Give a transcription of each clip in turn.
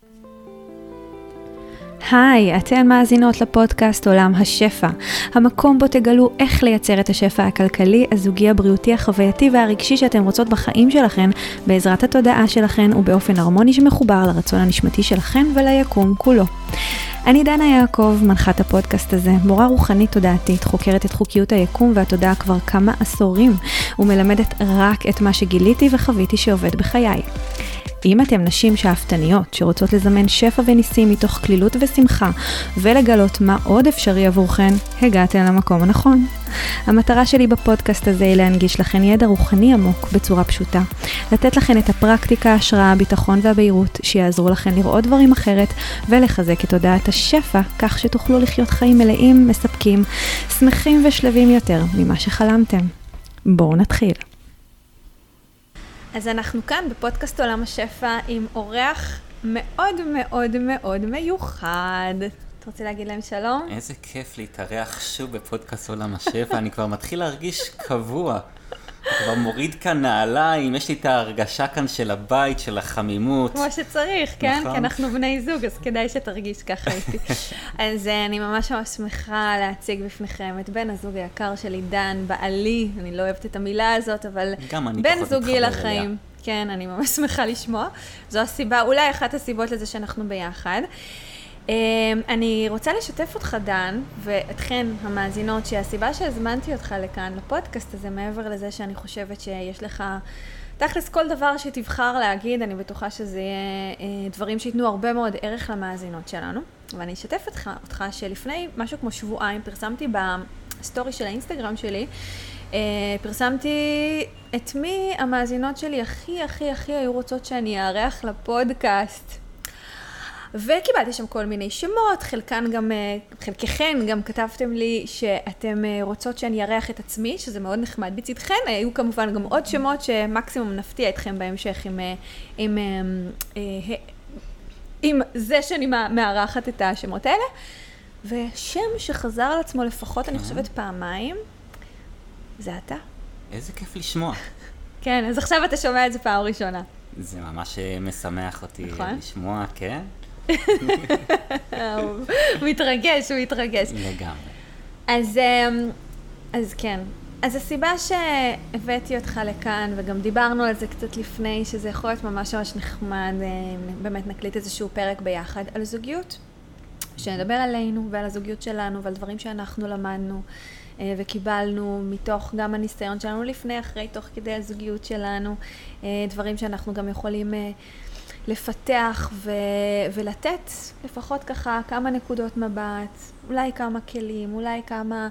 היי, אתן מאזינות לפודקאסט עולם השפע, המקום בו תגלו איך לייצר את השפע הכלכלי, הזוגי, הבריאותי, החווייתי והרגשי שאתן רוצות בחיים שלכן, בעזרת התודעה שלכן ובאופן הרמוני שמחובר לרצון הנשמתי שלכן וליקום כולו. אני דנה יעקב, מנחת הפודקאסט הזה, מורה רוחנית תודעתית, חוקרת את חוקיות היקום והתודעה כבר כמה עשורים, ומלמדת רק את מה שגיליתי וחוויתי שעובד בחיי. אם אתם נשים שאפתניות שרוצות לזמן שפע וניסים מתוך כלילות ושמחה ולגלות מה עוד אפשרי עבורכן, הגעתן למקום הנכון. המטרה שלי בפודקאסט הזה היא להנגיש לכן ידע רוחני עמוק בצורה פשוטה, לתת לכן את הפרקטיקה, ההשראה, הביטחון והבהירות שיעזרו לכן לראות דברים אחרת ולחזק את תודעת השפע כך שתוכלו לחיות חיים מלאים, מספקים, שמחים ושלבים יותר ממה שחלמתם. בואו נתחיל. אז אנחנו כאן בפודקאסט עולם השפע עם אורח מאוד מאוד מאוד מיוחד. אתה רוצה להגיד להם שלום? איזה כיף להתארח שוב בפודקאסט עולם השפע, אני כבר מתחיל להרגיש קבוע. כבר מוריד כאן נעליים, יש לי את ההרגשה כאן של הבית, של החמימות. כמו שצריך, כן? נכון. כי אנחנו בני זוג, אז כדאי שתרגיש ככה איתי. אז אני ממש שמחה להציג בפניכם את בן הזוג היקר שלי, דן, בעלי, אני לא אוהבת את המילה הזאת, אבל בן זוגי לחיים. כן, אני ממש שמחה לשמוע. זו הסיבה, אולי אחת הסיבות לזה שאנחנו ביחד. אני רוצה לשתף אותך, דן, ואתכן המאזינות, שהסיבה שהזמנתי אותך לכאן לפודקאסט הזה, מעבר לזה שאני חושבת שיש לך תכלס כל דבר שתבחר להגיד, אני בטוחה שזה יהיה דברים שיתנו הרבה מאוד ערך למאזינות שלנו. ואני אשתף אותך שלפני משהו כמו שבועיים פרסמתי בסטורי של האינסטגרם שלי, פרסמתי את מי המאזינות שלי הכי היו רוצות שאני אארח לפודקאסט. וקיבלתי שם כל מיני שמות, חלקכן גם כתבתם לי שאתם רוצות שאני אארח את עצמי, שזה מאוד נחמד בצדכן. היו כמובן גם עוד שמות שמקסימום נפתיע אתכם בהמשך עם זה שאני מארחת את השמות האלה. ושם שחזר על עצמו לפחות, אני חושבת פעמיים, זה אתה. איזה כיף לשמוע. כן, אז עכשיו אתה שומע את זה פעם ראשונה. זה ממש משמח אותי לשמוע, כן? הוא מתרגש. לגמרי. אז כן. אז הסיבה שהבאתי אותך לכאן, וגם דיברנו על זה קצת לפני, שזה יכול להיות ממש נחמד, באמת נקליט איזשהו פרק ביחד, על זוגיות, שנדבר עלינו ועל הזוגיות שלנו, ועל דברים שאנחנו למדנו, וקיבלנו מתוך גם הניסיון שלנו לפני, אחרי, תוך כדי הזוגיות שלנו, דברים שאנחנו גם יכולים לפתח ולתת לפחות ככה כמה נקודות מבט, אולי כמה כלים, אולי כמה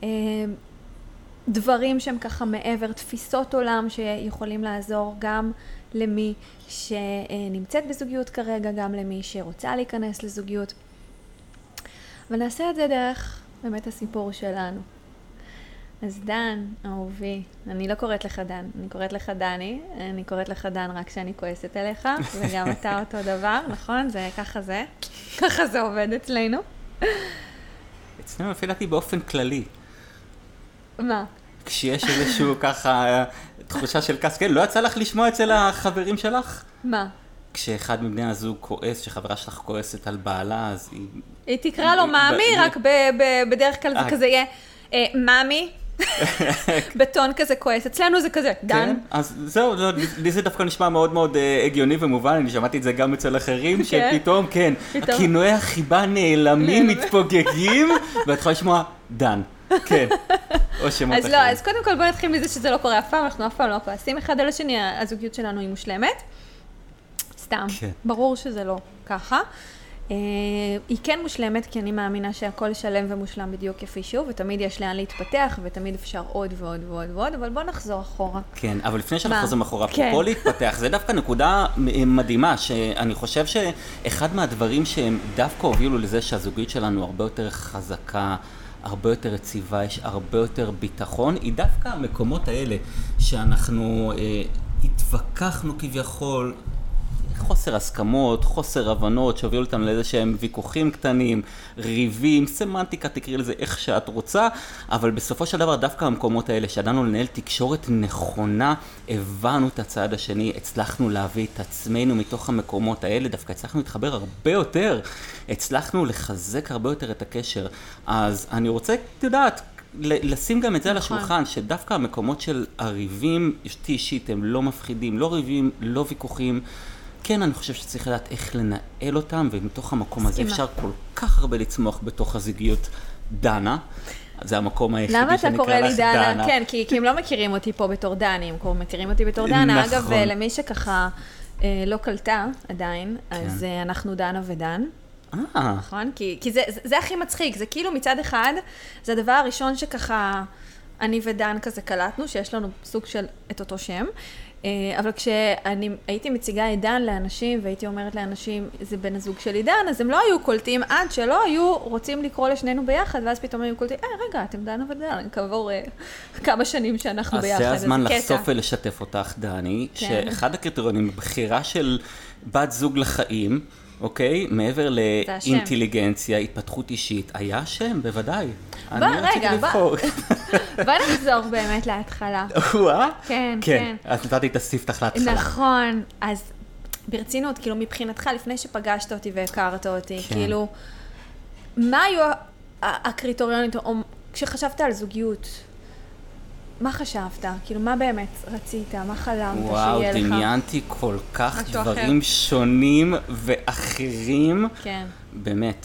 דברים שהם ככה מעבר, תפיסות עולם שיכולים לעזור גם למי שנמצאת בזוגיות כרגע, גם למי שרוצה להיכנס לזוגיות. ונעשה את זה דרך באמת הסיפור שלנו. אז דן, אהובי, אני לא קוראת לך דן, אני קוראת לך דני, אני קוראת לך דן רק כשאני כועסת עליך, וגם אתה אותו דבר, נכון? זה ככה זה עובד אצלנו. אצלנו אפילתי באופן כללי. מה? כשיש איזשהו ככה תחושה של כעס, כן, לא יצא לך לשמוע אצל החברים שלך? מה? כשאחד מבני הזוג כועס, שחברה שלך כועסת על בעלה, אז היא תקרא לו מאמי, רק בדרך כלל זה כזה יהיה, מאמי, בטון כזה כועס. אצלנו זה כזה, דן. כן, אז זהו, לי זה דווקא נשמע מאוד מאוד הגיוני ומובן, אני שמעתי את זה גם אצל אחרים, שפתאום, כן, הכינויי החיבה נעלמים, מתפוגגים, ואת יכולה לשמוע, דן. כן, או שמות אחרים. אז לא, אז קודם כל בוא נתחיל מזה שזה לא קורה אף פעם, אנחנו אף פעם לא כועסים אחד על השני, הזוגיות שלנו היא מושלמת. סתם, ברור שזה לא ככה. היא כן מושלמת, כי אני מאמינה שהכל שלם ומושלם בדיוק כפי שהוא, ותמיד יש לאן להתפתח, ותמיד אפשר עוד ועוד ועוד ועוד, אבל בוא נחזור אחורה. כן, אבל לפני שאנחנו חוזרים אחורה, פה להתפתח, זה דווקא נקודה מדהימה, שאני חושב שאחד מהדברים שהם דווקא הובילו לזה שהזוגיות שלנו הרבה יותר חזקה, הרבה יותר רציבה, יש הרבה יותר ביטחון, היא דווקא המקומות האלה שאנחנו התווכחנו כביכול, חוסר הסכמות, חוסר הבנות, שהובילו אותנו לאיזה שהם ויכוחים קטנים, ריבים, סמנטיקה, תקראי לזה איך שאת רוצה, אבל בסופו של דבר דווקא המקומות האלה, שידענו לנהל תקשורת נכונה, הבנו את הצד השני, הצלחנו להביא את עצמנו מתוך המקומות האלה, דווקא הצלחנו להתחבר הרבה יותר, הצלחנו לחזק הרבה יותר את הקשר. אז אני רוצה, תדעת, לשים גם את זה על השולחן, שדווקא המקומות של הריבים, אשתי אישית, הם לא מפחידים, לא ריבים, לא ויכוחים. כן, אני חושב שצריך לדעת איך לנהל אותם, ומתוך המקום הזה אפשר כל כך הרבה לצמוח בתוך הזוגיות. דנה, זה המקום היחידי שנקרא לך דנה. למה אתה קורא לי דנה? כן, כי הם לא מכירים אותי פה בתור דני, הם מכירים אותי בתור דנה. נכון. אגב, למי שככה לא קלטה עדיין, אז אנחנו דנה ודן. נכון? כי זה הכי מצחיק, זה כאילו מצד אחד, זה הדבר הראשון שככה אני ודן כזה קלטנו, שיש לנו סוג של את אותו שם, אבל כשאני הייתי מציגה את דן לאנשים, והייתי אומרת לאנשים, זה בן הזוג שלי דן, אז הם לא היו קולטים עד שלא היו רוצים לקרוא לשנינו ביחד, ואז פתאום היו קולטים, רגע, אתם דנה ודן, כעבור כמה שנים שאנחנו ביחד. אז זה הזמן לחשוף ולשתף אותך, דני, שאחד הקריטריונים בבחירה של ת זוג לחיים, אוקיי? מעבר לאינטליגנציה, התפתחות אישית, היה שם, בוודאי. רגע, בוא נחזור באמת להתחלה. כן, כן. אז נתתי את הספתח להתחלה. נכון, אז ברצינות, כאילו מבחינתך, לפני שפגשת אותי והכרת אותי, כאילו, מה היו הקריטריונים, כשחשבת על זוגיות, מה חשבת? כאילו, מה באמת רצית? מה חלמת שיהיה לך? וואו, דמיינתי כל כך דברים שונים ואחרים. כן. באמת,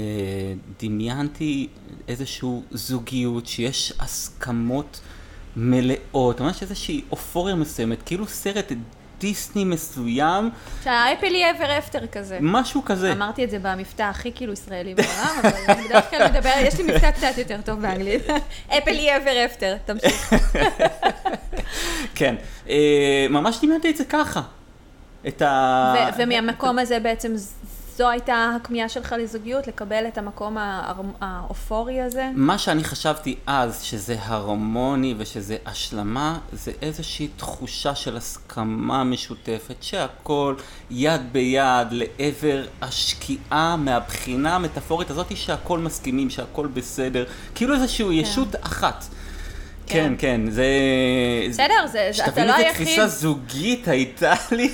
דמיינתי איזושהי זוגיות שיש הסכמות מלאות, ממש איזושהי אופוריה מסוימת, כאילו סרט דיסני מסוים. שהאפלי אבר אפטר כזה. משהו כזה. אמרתי את זה במבטא הכי כאילו ישראלי בעולם, אבל אני בדרך כלל מדבר, יש לי מבטא קצת יותר טוב באנגלית. אפלי אבר אפטר, תמשיך. כן, ממש דמיינתי את זה ככה. ומהמקום הזה בעצם זו הייתה הקמייה שלך לזוגיות, לקבל את המקום האופורי הזה? מה שאני חשבתי אז, שזה הרמוני ושזה השלמה, זה איזושהי תחושה של הסכמה משותפת, שהכל יד ביד לעבר השקיעה מהבחינה המטאפורית הזאת, שהכל מסכימים, שהכל בסדר, כאילו איזושהי ישות אחת. כן, כן, זה... בסדר, אתה לא היחיד. תפיסה זוגית הייתה לי...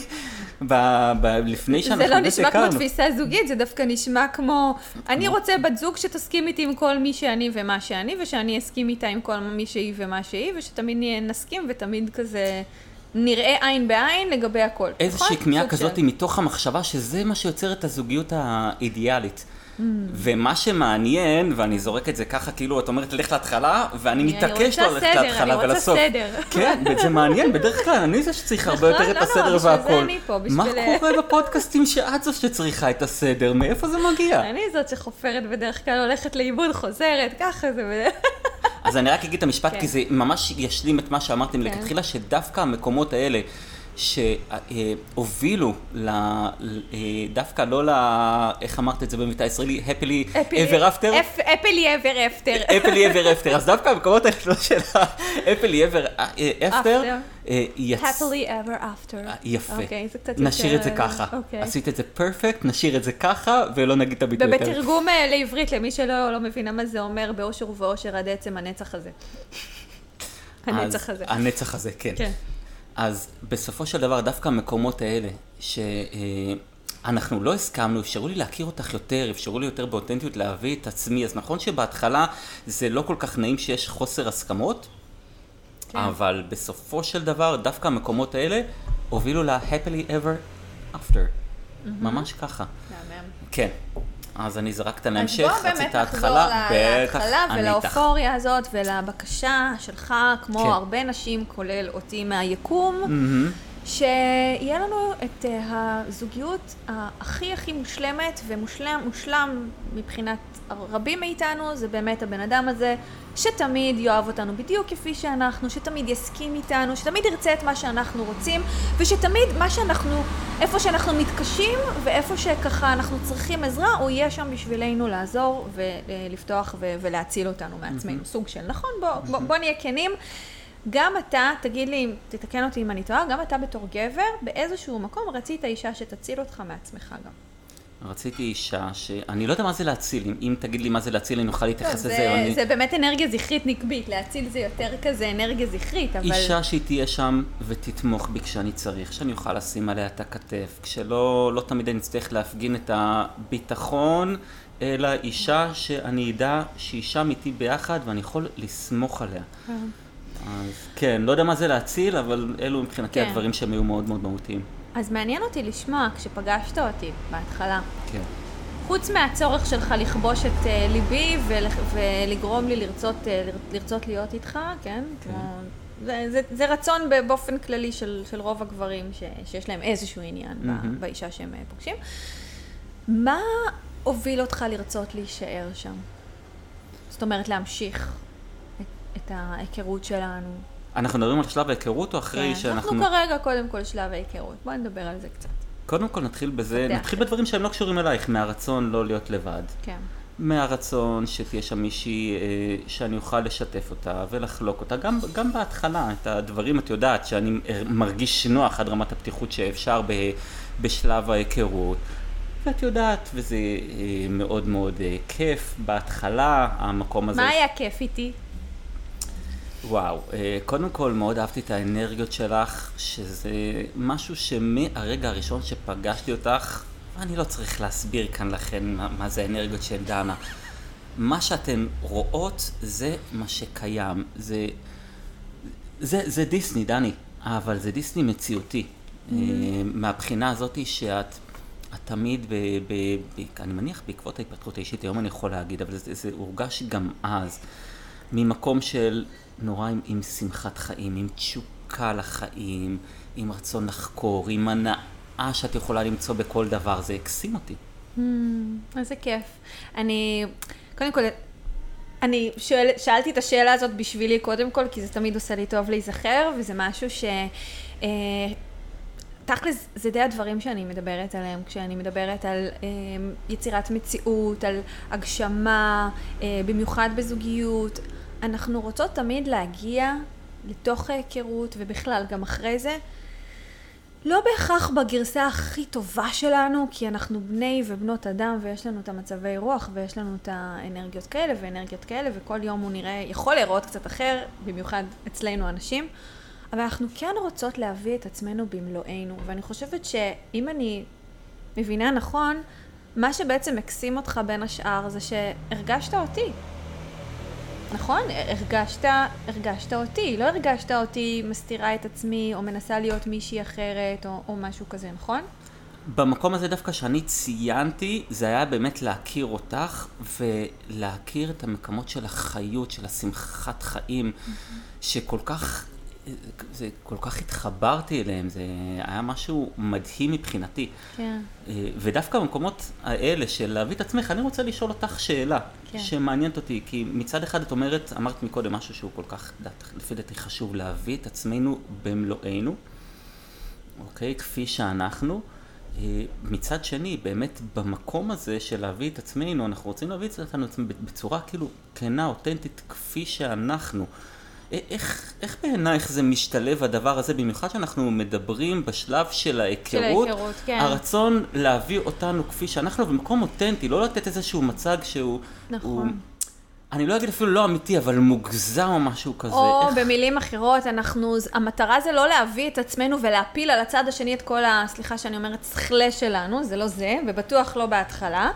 לפני שאנחנו זה לא נשמע כמו תפיסה זוגית, זה דווקא נשמע כמו, אני רוצה בת זוג שתסכים איתי עם כל מי שאני ומה שאני, ושאני אסכים איתה עם כל מי שהיא ומה שהיא, ושתמיד נסכים ותמיד כזה נראה עין בעין לגבי הכל. איזושהי כמיהה כזאת מתוך המחשבה שזה מה שיוצר את הזוגיות האידיאלית. ומה שמעניין, ואני זורק את זה ככה, כאילו, את אומרת, לך להתחלה, ואני מתעקש לא ללכת להתחלה ולסוף. אני רוצה סדר. כן, זה מעניין, בדרך כלל, אני זה שצריך הרבה יותר את הסדר והכל. מה קורה בפודקאסטים שאת זו שצריכה את הסדר? מאיפה זה מגיע? אני זאת שחופרת בדרך כלל, הולכת לאיבוד, חוזרת, ככה זה. אז אני רק אגיד את המשפט, כי זה ממש ישלים את מה שאמרתם לכתחילה, שדווקא המקומות האלה, שהובילו דווקא לא איך אמרת את זה במבטא הישראלי, happily ever after? happily ever after. happily ever after, אז דווקא המקומות האלה של happily ever after, happily ever after. יפה, נשאיר את זה ככה, עשית את זה פרפקט, נשאיר את זה ככה ולא נגיד את הביטוי יותר. ובתרגום לעברית, למי שלא מבינה מה זה אומר, באושר ובאושר עד עצם הנצח הזה. הנצח הזה. הנצח הזה, כן. אז בסופו של דבר, דווקא המקומות האלה, שאנחנו לא הסכמנו, אפשרו לי להכיר אותך יותר, אפשרו לי יותר באותנטיות להביא את עצמי, אז נכון שבהתחלה זה לא כל כך נעים שיש חוסר הסכמות, אבל בסופו של דבר, דווקא המקומות האלה הובילו ל-happily ever after. ממש ככה. כן. אז אני זרקת להמשך, רצית ההתחלה. אז בוא באמת נחזור להתחלה ולאופוריה הזאת ולבקשה שלך, כמו הרבה נשים, כולל אותי מהיקום, שיהיה לנו את הזוגיות הכי הכי מושלמת ומושלם מבחינת רבים מאיתנו, זה באמת הבן אדם הזה שתמיד יאהב אותנו בדיוק כפי שאנחנו, שתמיד יסכים איתנו, שתמיד ירצה את מה שאנחנו רוצים, ושתמיד מה שאנחנו, איפה שאנחנו מתקשים ואיפה שככה אנחנו צריכים עזרה, הוא יהיה שם בשבילנו לעזור ולפתוח ולהציל אותנו מעצמנו, סוג של, נכון? בוא נהיה כנים. גם אתה, תגיד לי, תתקן אותי אם אני טועה, גם אתה בתור גבר, באיזשהו מקום רצית אישה שתציל אותך מעצמך גם. רציתי אישה שאני לא יודע מה זה להציל, אם תגיד לי מה זה להציל, אני אוכל להתייחס לזה. זה באמת אנרגיה זכרית נקבית, להציל זה יותר כזה אנרגיה זכרית, אבל... אישה שהיא תהיה שם ותתמוך בי כשאני צריך, שאני אוכל לשים עליה את הכתף, כשלא תמיד אני צריך להפגין את הביטחון, אלא אישה שאני אדע שהיא שם איתי ביחד ואני יכול לסמוך עליה. אז כן, לא יודע מה זה להציל, אבל אלו מבחינתי הדברים שהם היו מאוד מאוד מהותיים. אז מעניין אותי לשמוע, כשפגשת אותי בהתחלה, כן. חוץ מהצורך שלך לכבוש את ליבי ולגרום לי לרצות להיות איתך, כן? זה רצון באופן כללי של רוב הגברים שיש להם איזשהו עניין באישה שהם פוגשים. מה הוביל אותך לרצות להישאר שם? זאת אומרת, להמשיך את ההיכרות שלנו. אנחנו מדברים על שלב ההיכרות או אחרי שאנחנו... אנחנו כרגע קודם כל שלב ההיכרות. בואי נדבר על זה קצת. קודם כל נתחיל בזה, נתחיל בדברים שהם לא קשורים אלייך, מהרצון לא להיות לבד. כן. מהרצון שתהיה שם מישהי שאני אוכל לשתף אותה ולחלוק אותה. גם בהתחלה, את הדברים את יודעת שאני מרגיש נוח עד רמת הפתיחות שאפשר בשלב ההיכרות. ואת יודעת, וזה מאוד מאוד כיף בהתחלה, המקום הזה. מה היה כיף איתי? וואו, קודם כל מאוד אהבתי את האנרגיות שלך, שזה משהו שמהרגע הראשון שפגשתי אותך, אני לא צריך להסביר כאן לכן מה זה האנרגיות של דנה. מה שאתן רואות זה מה שקיים, זה דיסני, דני, אבל זה דיסני מציאותי. מהבחינה הזאת שאת תמיד, אני מניח בעקבות ההתפתחות האישית, היום אני יכול להגיד, אבל זה הורגש גם אז, ממקום של נורא עם שמחת חיים, עם תשוקה לחיים, עם רצון לחקור, עם הנאה שאת יכולה למצוא בכל דבר, זה הקסים אותי. איזה כיף. קודם כל, אני שאלתי את השאלה הזאת בשבילי קודם כל, כי זה תמיד עושה לי טוב להיזכר, וזה משהו תכלס, זה די הדברים שאני מדברת עליהם, כשאני מדברת על יצירת מציאות, על הגשמה, במיוחד בזוגיות. אנחנו רוצות תמיד להגיע לתוך ההיכרות, ובכלל גם אחרי זה, לא בהכרח בגרסה הכי טובה שלנו, כי אנחנו בני ובנות אדם, ויש לנו את המצבי רוח, ויש לנו את האנרגיות כאלה ואנרגיות כאלה, וכל יום הוא יכול להיראות קצת אחר, במיוחד אצלנו אנשים. אבל אנחנו כן רוצות להביא את עצמנו במלואנו, ואני חושבת שאם אני מבינה נכון, מה שבעצם מקסים אותך בין השאר זה שהרגשת אותי. נכון? הרגשת אותי, לא הרגשת אותי מסתירה את עצמי, או מנסה להיות מישהי אחרת, או משהו כזה, נכון? במקום הזה דווקא שאני ציינתי, זה היה באמת להכיר אותך, ולהכיר את המקומות של החיות, של השמחת חיים, שכל כך... כל כך התחברתי אליהם, זה היה משהו מדהים מבחינתי. כן. ודווקא במקומות האלה של להביא את עצמך, אני רוצה לשאול אותך שאלה, כן. שמעניינת אותי, כי מצד אחד את אמרת מקודם משהו שהוא כל כך, לפי דעתי חשוב להביא את עצמנו במלואנו, אוקיי? כפי שאנחנו. מצד שני, באמת במקום הזה של להביא את עצמנו, אנחנו רוצים להביא את עצמנו בצורה כאילו כנה, אותנטית, כפי שאנחנו. איך בעינייך זה משתלב הדבר הזה, במיוחד שאנחנו מדברים בשלב של ההיכרות, כן. הרצון להביא אותנו כפי שאנחנו במקום אותנטי, לא לתת איזשהו מצג שהוא, נכון. אני לא אגיד אפילו לא אמיתי, אבל מוגזם או משהו כזה. או במילים אחרות, המטרה זה לא להביא את עצמנו ולהפיל על הצד השני את כל סליחה שאני אומרת, שכלה שלנו, זה לא זה, ובטוח לא בהתחלה.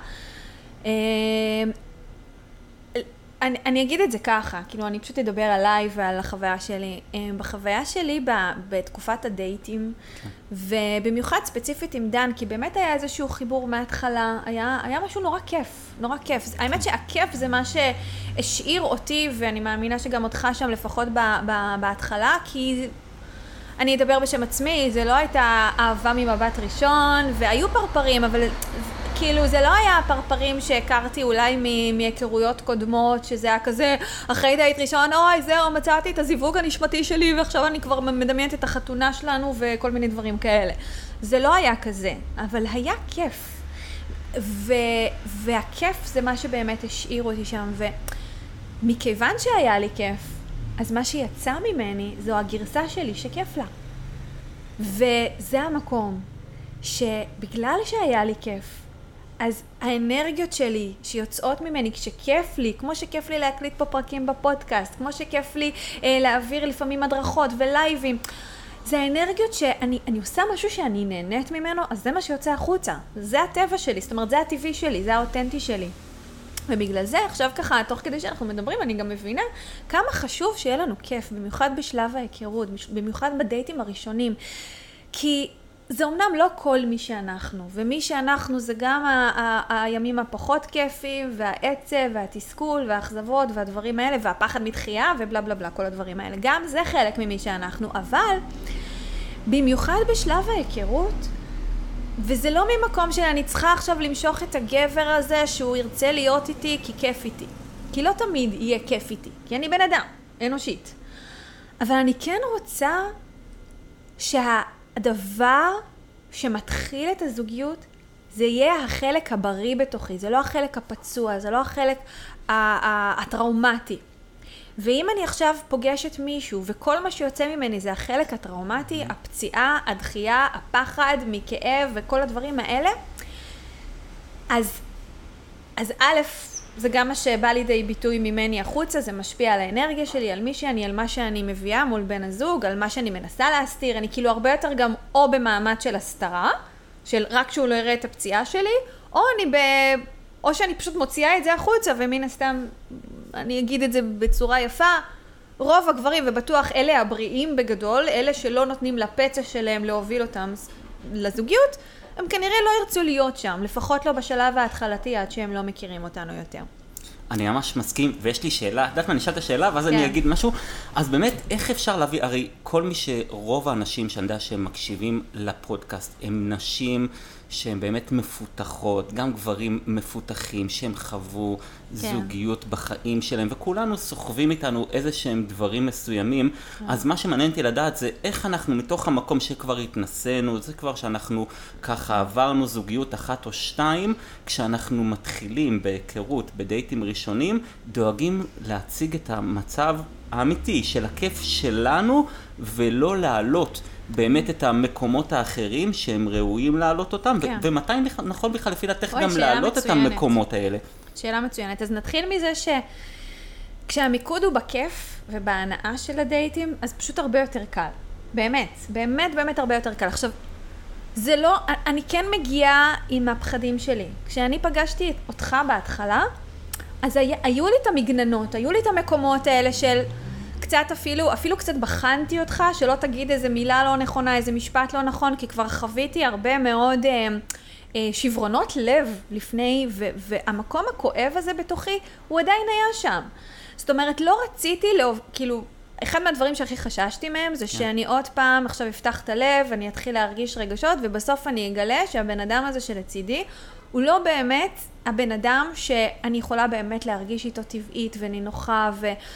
אני אגיד את זה ככה, כאילו אני פשוט אדבר עליי ועל החוויה שלי. בחוויה שלי בתקופת הדייטים, ובמיוחד ספציפית עם דן, כי באמת היה איזשהו חיבור מההתחלה, היה משהו נורא כיף, נורא כיף. האמת שהכיף זה מה שהשאיר אותי, ואני מאמינה שגם אותך שם לפחות בהתחלה, כי אני אדבר בשם עצמי, זה לא הייתה אהבה ממבט ראשון, והיו פרפרים, אבל... כאילו זה לא היה פרפרים שהכרתי אולי מהיכרויות קודמות, שזה היה כזה, אחרי דייט ראשון, אוי זהו, מצאתי את הזיווג הנשמתי שלי, ועכשיו אני כבר מדמיינת את החתונה שלנו וכל מיני דברים כאלה. זה לא היה כזה, אבל היה כיף. והכיף זה מה שבאמת השאיר אותי שם, ומכיוון שהיה לי כיף, אז מה שיצא ממני זו הגרסה שלי שכיף לה. וזה המקום שבגלל שהיה לי כיף, אז האנרגיות שלי שיוצאות ממני כשכיף לי, כמו שכיף לי להקליט פה פרקים בפודקאסט, כמו שכיף לי להעביר לפעמים הדרכות ולייבים, זה האנרגיות שאני עושה משהו שאני נהנית ממנו, אז זה מה שיוצא החוצה. זה הטבע שלי, זאת אומרת, זה הטבעי שלי, זה האותנטי שלי. ובגלל זה, עכשיו ככה, תוך כדי שאנחנו מדברים, אני גם מבינה כמה חשוב שיהיה לנו כיף, במיוחד בשלב ההיכרות, במיוחד בדייטים הראשונים. כי זה אומנם לא כל מי שאנחנו, ומי שאנחנו זה גם הימים הפחות כיפים, והעצב, והתסכול, והאכזבות, והדברים האלה, והפחד מתחייה, ובלה בלה בלה, כל הדברים האלה. גם זה חלק ממי שאנחנו, אבל במיוחד בשלב ההיכרות, וזה לא ממקום שאני צריכה עכשיו למשוך את הגבר הזה שהוא ירצה להיות איתי כי כיף איתי. כי לא תמיד יהיה כיף איתי, כי אני בן אדם, אנושית. אבל אני כן רוצה שהדבר שמתחיל את הזוגיות, זה יהיה החלק הבריא בתוכי, זה לא החלק הפצוע, זה לא החלק הטראומטי. ואם אני עכשיו פוגשת מישהו, וכל מה שיוצא ממני זה החלק הטראומטי, הפציעה, הדחייה, הפחד מכאב וכל הדברים האלה, אז א', זה גם מה שבא לידי ביטוי ממני החוצה, זה משפיע על האנרגיה שלי, על מי שאני, על מה שאני מביאה מול בן הזוג, על מה שאני מנסה להסתיר. אני כאילו הרבה יותר גם או במעמד של הסתרה, של רק שהוא לא יראה את הפציעה שלי, או שאני פשוט מוציאה את זה החוצה, ומן הסתם, אני אגיד את זה בצורה יפה, רוב הגברים, ובטוח אלה הבריאים בגדול, אלה שלא נותנים לפצע שלהם להוביל אותם לזוגיות, הם כנראה לא ירצו להיות שם, לפחות לא בשלב ההתחלתי עד שהם לא מכירים אותנו יותר. אני ממש מסכים, ויש לי שאלה, יודעת מה, אני אשאל את השאלה, ואז אני אגיד משהו. אז באמת, איך אפשר להביא, הרי כל מי שרוב האנשים שאני יודע שהם מקשיבים לפודקאסט, הם נשים שהן באמת מפותחות, גם גברים מפותחים, שהם חוו זוגיות בחיים שלהם, וכולנו סוחבים איתנו איזה שהם דברים מסוימים. אז מה שמעניין אותי לדעת זה איך אנחנו מתוך המקום שכבר התנסינו, זה כבר שאנחנו ככה עברנו זוגיות אחת או שתיים, כשאנחנו מתחילים בהיכרות, בדייטים ראשונים, דואגים להציג את המצב האמיתי של הכיף שלנו, ולא להעלות באמת את המקומות האחרים שהם ראויים להעלות אותם, ומתי נכון בכלל לפי דעתך גם להעלות את המקומות האלה? שאלה מצוינת. אז נתחיל מזה שכשהמיקוד הוא בכיף ובהנאה של הדייטים, אז פשוט הרבה יותר קל. באמת, באמת, באמת הרבה יותר קל. עכשיו, זה לא, אני כן מגיעה עם הפחדים שלי. כשאני פגשתי אותך בהתחלה, אז היו לי את המגננות, היו לי את המקומות האלה של קצת אפילו קצת בחנתי אותך, שלא תגיד איזה מילה לא נכונה, איזה משפט לא נכון, כי כבר חוויתי הרבה מאוד שברונות לב לפני, והמקום הכואב הזה בתוכי, הוא עדיין היה שם. זאת אומרת, לא רציתי, כאילו, אחד מהדברים שהכי חששתי מהם, זה שאני עוד פעם עכשיו אפתח את הלב, אני אתחיל להרגיש רגשות, ובסוף אני אגלה שהבן אדם הזה שלצידי, הוא לא באמת הבן אדם שאני יכולה באמת להרגיש איתו טבעית ונינוחה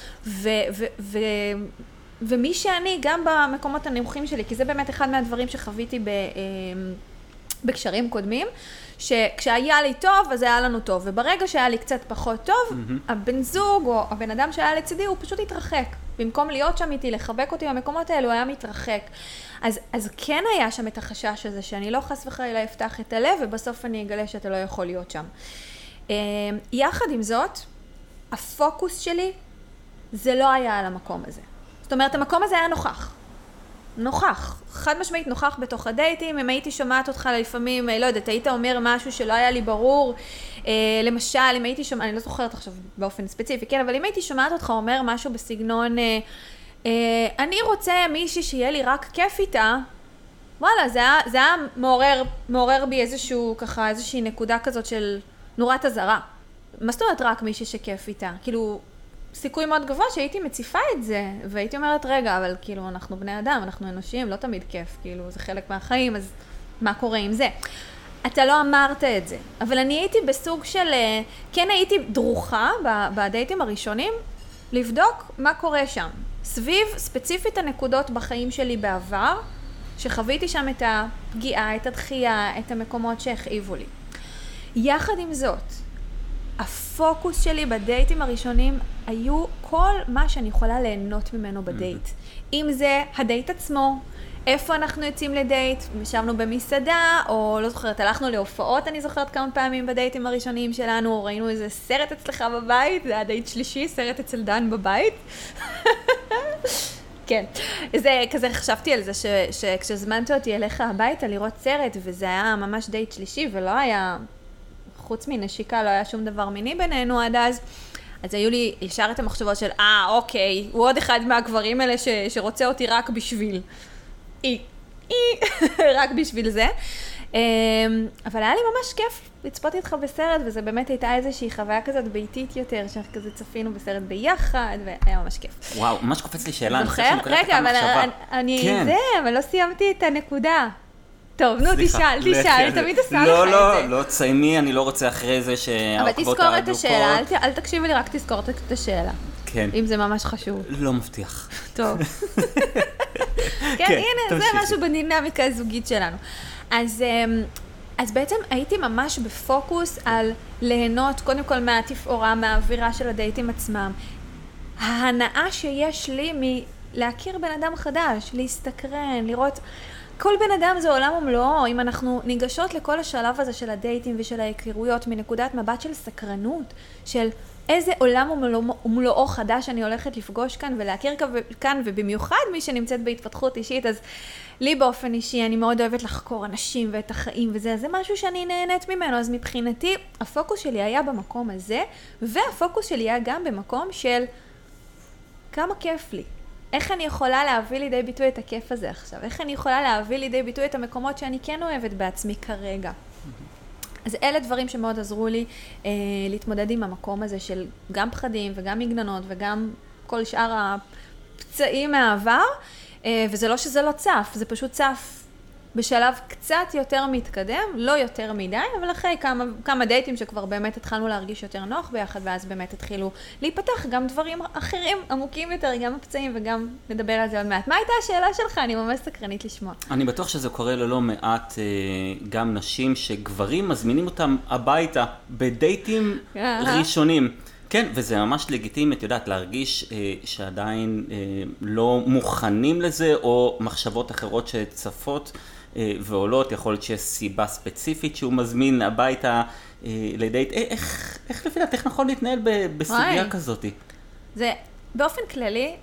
ומי שאני גם במקומות הנמוכים שלי, כי זה באמת אחד מהדברים שחוויתי בקשרים קודמים, שכשהיה לי טוב, אז היה לנו טוב, וברגע שהיה לי קצת פחות טוב, הבן זוג או הבן אדם שהיה לצידי, הוא פשוט התרחק. במקום להיות שם איתי, לחבק אותי במקומות האלו, הוא היה מתרחק. אז כן היה שם את החשש הזה, שאני לא חס וחלילה אפתח את הלב, ובסוף אני אגלה שאתה לא יכול להיות שם. יחד עם זאת, הפוקוס שלי, זה לא היה על המקום הזה. זאת אומרת, המקום הזה היה נוכח, חד משמעית נוכח בתוך הדייטים. אם הייתי שומעת אותך לפעמים, לא יודעת, היית אומר משהו שלא היה לי ברור, למשל, אם הייתי שומעת, אני לא זוכרת עכשיו באופן ספציפי, כן, אבל אם הייתי שומעת אותך אומר משהו בסגנון, אני רוצה מישהי שיהיה לי רק כיף איתה, וואלה, זה היה מעורר בי איזושהי נקודה כזאת של נורת הזרה. מה זאת אומרת רק מישהי שכיף איתה? כאילו, סיכוי מאוד גבוה שהייתי מציפה את זה, והייתי אומרת, רגע, אבל כאילו, אנחנו בני אדם, אנחנו אנושיים, לא תמיד כיף, כאילו, זה חלק מהחיים, אז מה קורה עם זה? אתה לא אמרת את זה, אבל אני הייתי בסוג של, כן הייתי דרוכה בדייטים הראשונים, לבדוק מה קורה שם. סביב ספציפית הנקודות בחיים שלי בעבר, שחוויתי שם את הפגיעה, את הדחייה, את המקומות שהכאיבו לי. יחד עם זאת, הפוקוס שלי בדייטים הראשונים היו כל מה שאני יכולה ליהנות ממנו בדייט. אם זה הדייט עצמו, איפה אנחנו יוצאים לדייט, ישבנו במסעדה, או לא זוכרת, הלכנו להופעות, אני זוכרת כמה פעמים בדייטים הראשוניים שלנו, או ראינו איזה סרט אצלך בבית, זה היה דייט שלישי, סרט אצל דן בבית. כן, זה כזה חשבתי על זה שכשזמנת אותי אליך הביתה לראות סרט, וזה היה ממש דייט שלישי, ולא היה, חוץ מנשיקה, לא היה שום דבר מיני בינינו עד אז היו לי ישר את המחשבות של, אוקיי, הוא עוד אחד מהגברים האלה שרוצה אותי רק בשביל. רק בשביל זה. אבל היה לי ממש כיף לצפות איתך בסרט, וזה באמת הייתה איזושהי חוויה כזאת ביתית יותר, שכזה צפינו בסרט ביחד, והיה ממש כיף. וואו, ממש קופץ לי שאלה. רגע, אבל לא סיימתי את הנקודה. טוב, נו, תשאל, תמיד עושה לך את זה. לא, תסיימי, אני לא רוצה אחרי זה אבל תזכור את השאלה, אל תקשיבי לי, רק תזכור את השאלה. כן. אם זה ממש חשוב. לא מבטיח. טוב. כן, הנה, זה משהו בדינמיקה הזוגית שלנו. אז בעצם הייתי ממש בפוקוס על ליהנות, קודם כל מהתפאורה, מהאווירה של הדייטים עצמם. ההנאה שיש לי מלהכיר בן אדם חדש, להסתקרן, לראות... כל בן אדם זה עולם ומלואו. אם אנחנו ניגשות לכל השלב הזה של הדייטים ושל ההיכרויות מנקודת מבט של סקרנות, של איזה עולם ומלואו חדש אני הולכת לפגוש כאן ולהכיר כאן, ובמיוחד מי שנמצאת בהתפתחות אישית, אז לי באופן אישי אני מאוד אוהבת לחקור אנשים ואת החיים וזה, זה משהו שאני נהנית ממנו. אז מבחינתי הפוקוס שלי היה במקום הזה, והפוקוס שלי היה גם במקום של כמה כיף לי. איך אני יכולה להביא לידי ביטוי את הכיף הזה עכשיו? איך אני יכולה להביא לידי ביטוי את המקומות שאני כן אוהבת בעצמי כרגע? אז אלה דברים שמאוד עזרו לי להתמודד עם המקום הזה של גם פחדים וגם מגננות וגם כל שאר הפצעים מהעבר, וזה לא שזה לא צף, זה פשוט צף בשלב קצת יותר מתקדם, לא יותר מדי, אבל אחרי כמה דייטים שכבר באמת התחלנו להרגיש יותר נוח ביחד, ואז באמת התחילו להיפתח גם דברים אחרים, עמוקים יותר, גם הפצעים, וגם נדבר על זה עוד מעט. מה הייתה השאלה שלך? אני ממש סקרנית לשמוע. אני בטוח שזה קורה ללא מעט גם נשים שגברים מזמינים אותם הביתה בדייטים ראשונים. כן, וזה ממש לגיטימי, את יודעת, להרגיש שעדיין לא מוכנים לזה, או מחשבות אחרות שצפות ועולות. יכול להיות שיש סיבה ספציפית שהוא מזמין הביתה לדייט. איך לפי דעת, איך נכון להתנהל בסוגיה כזאת? זה, באופן כללי,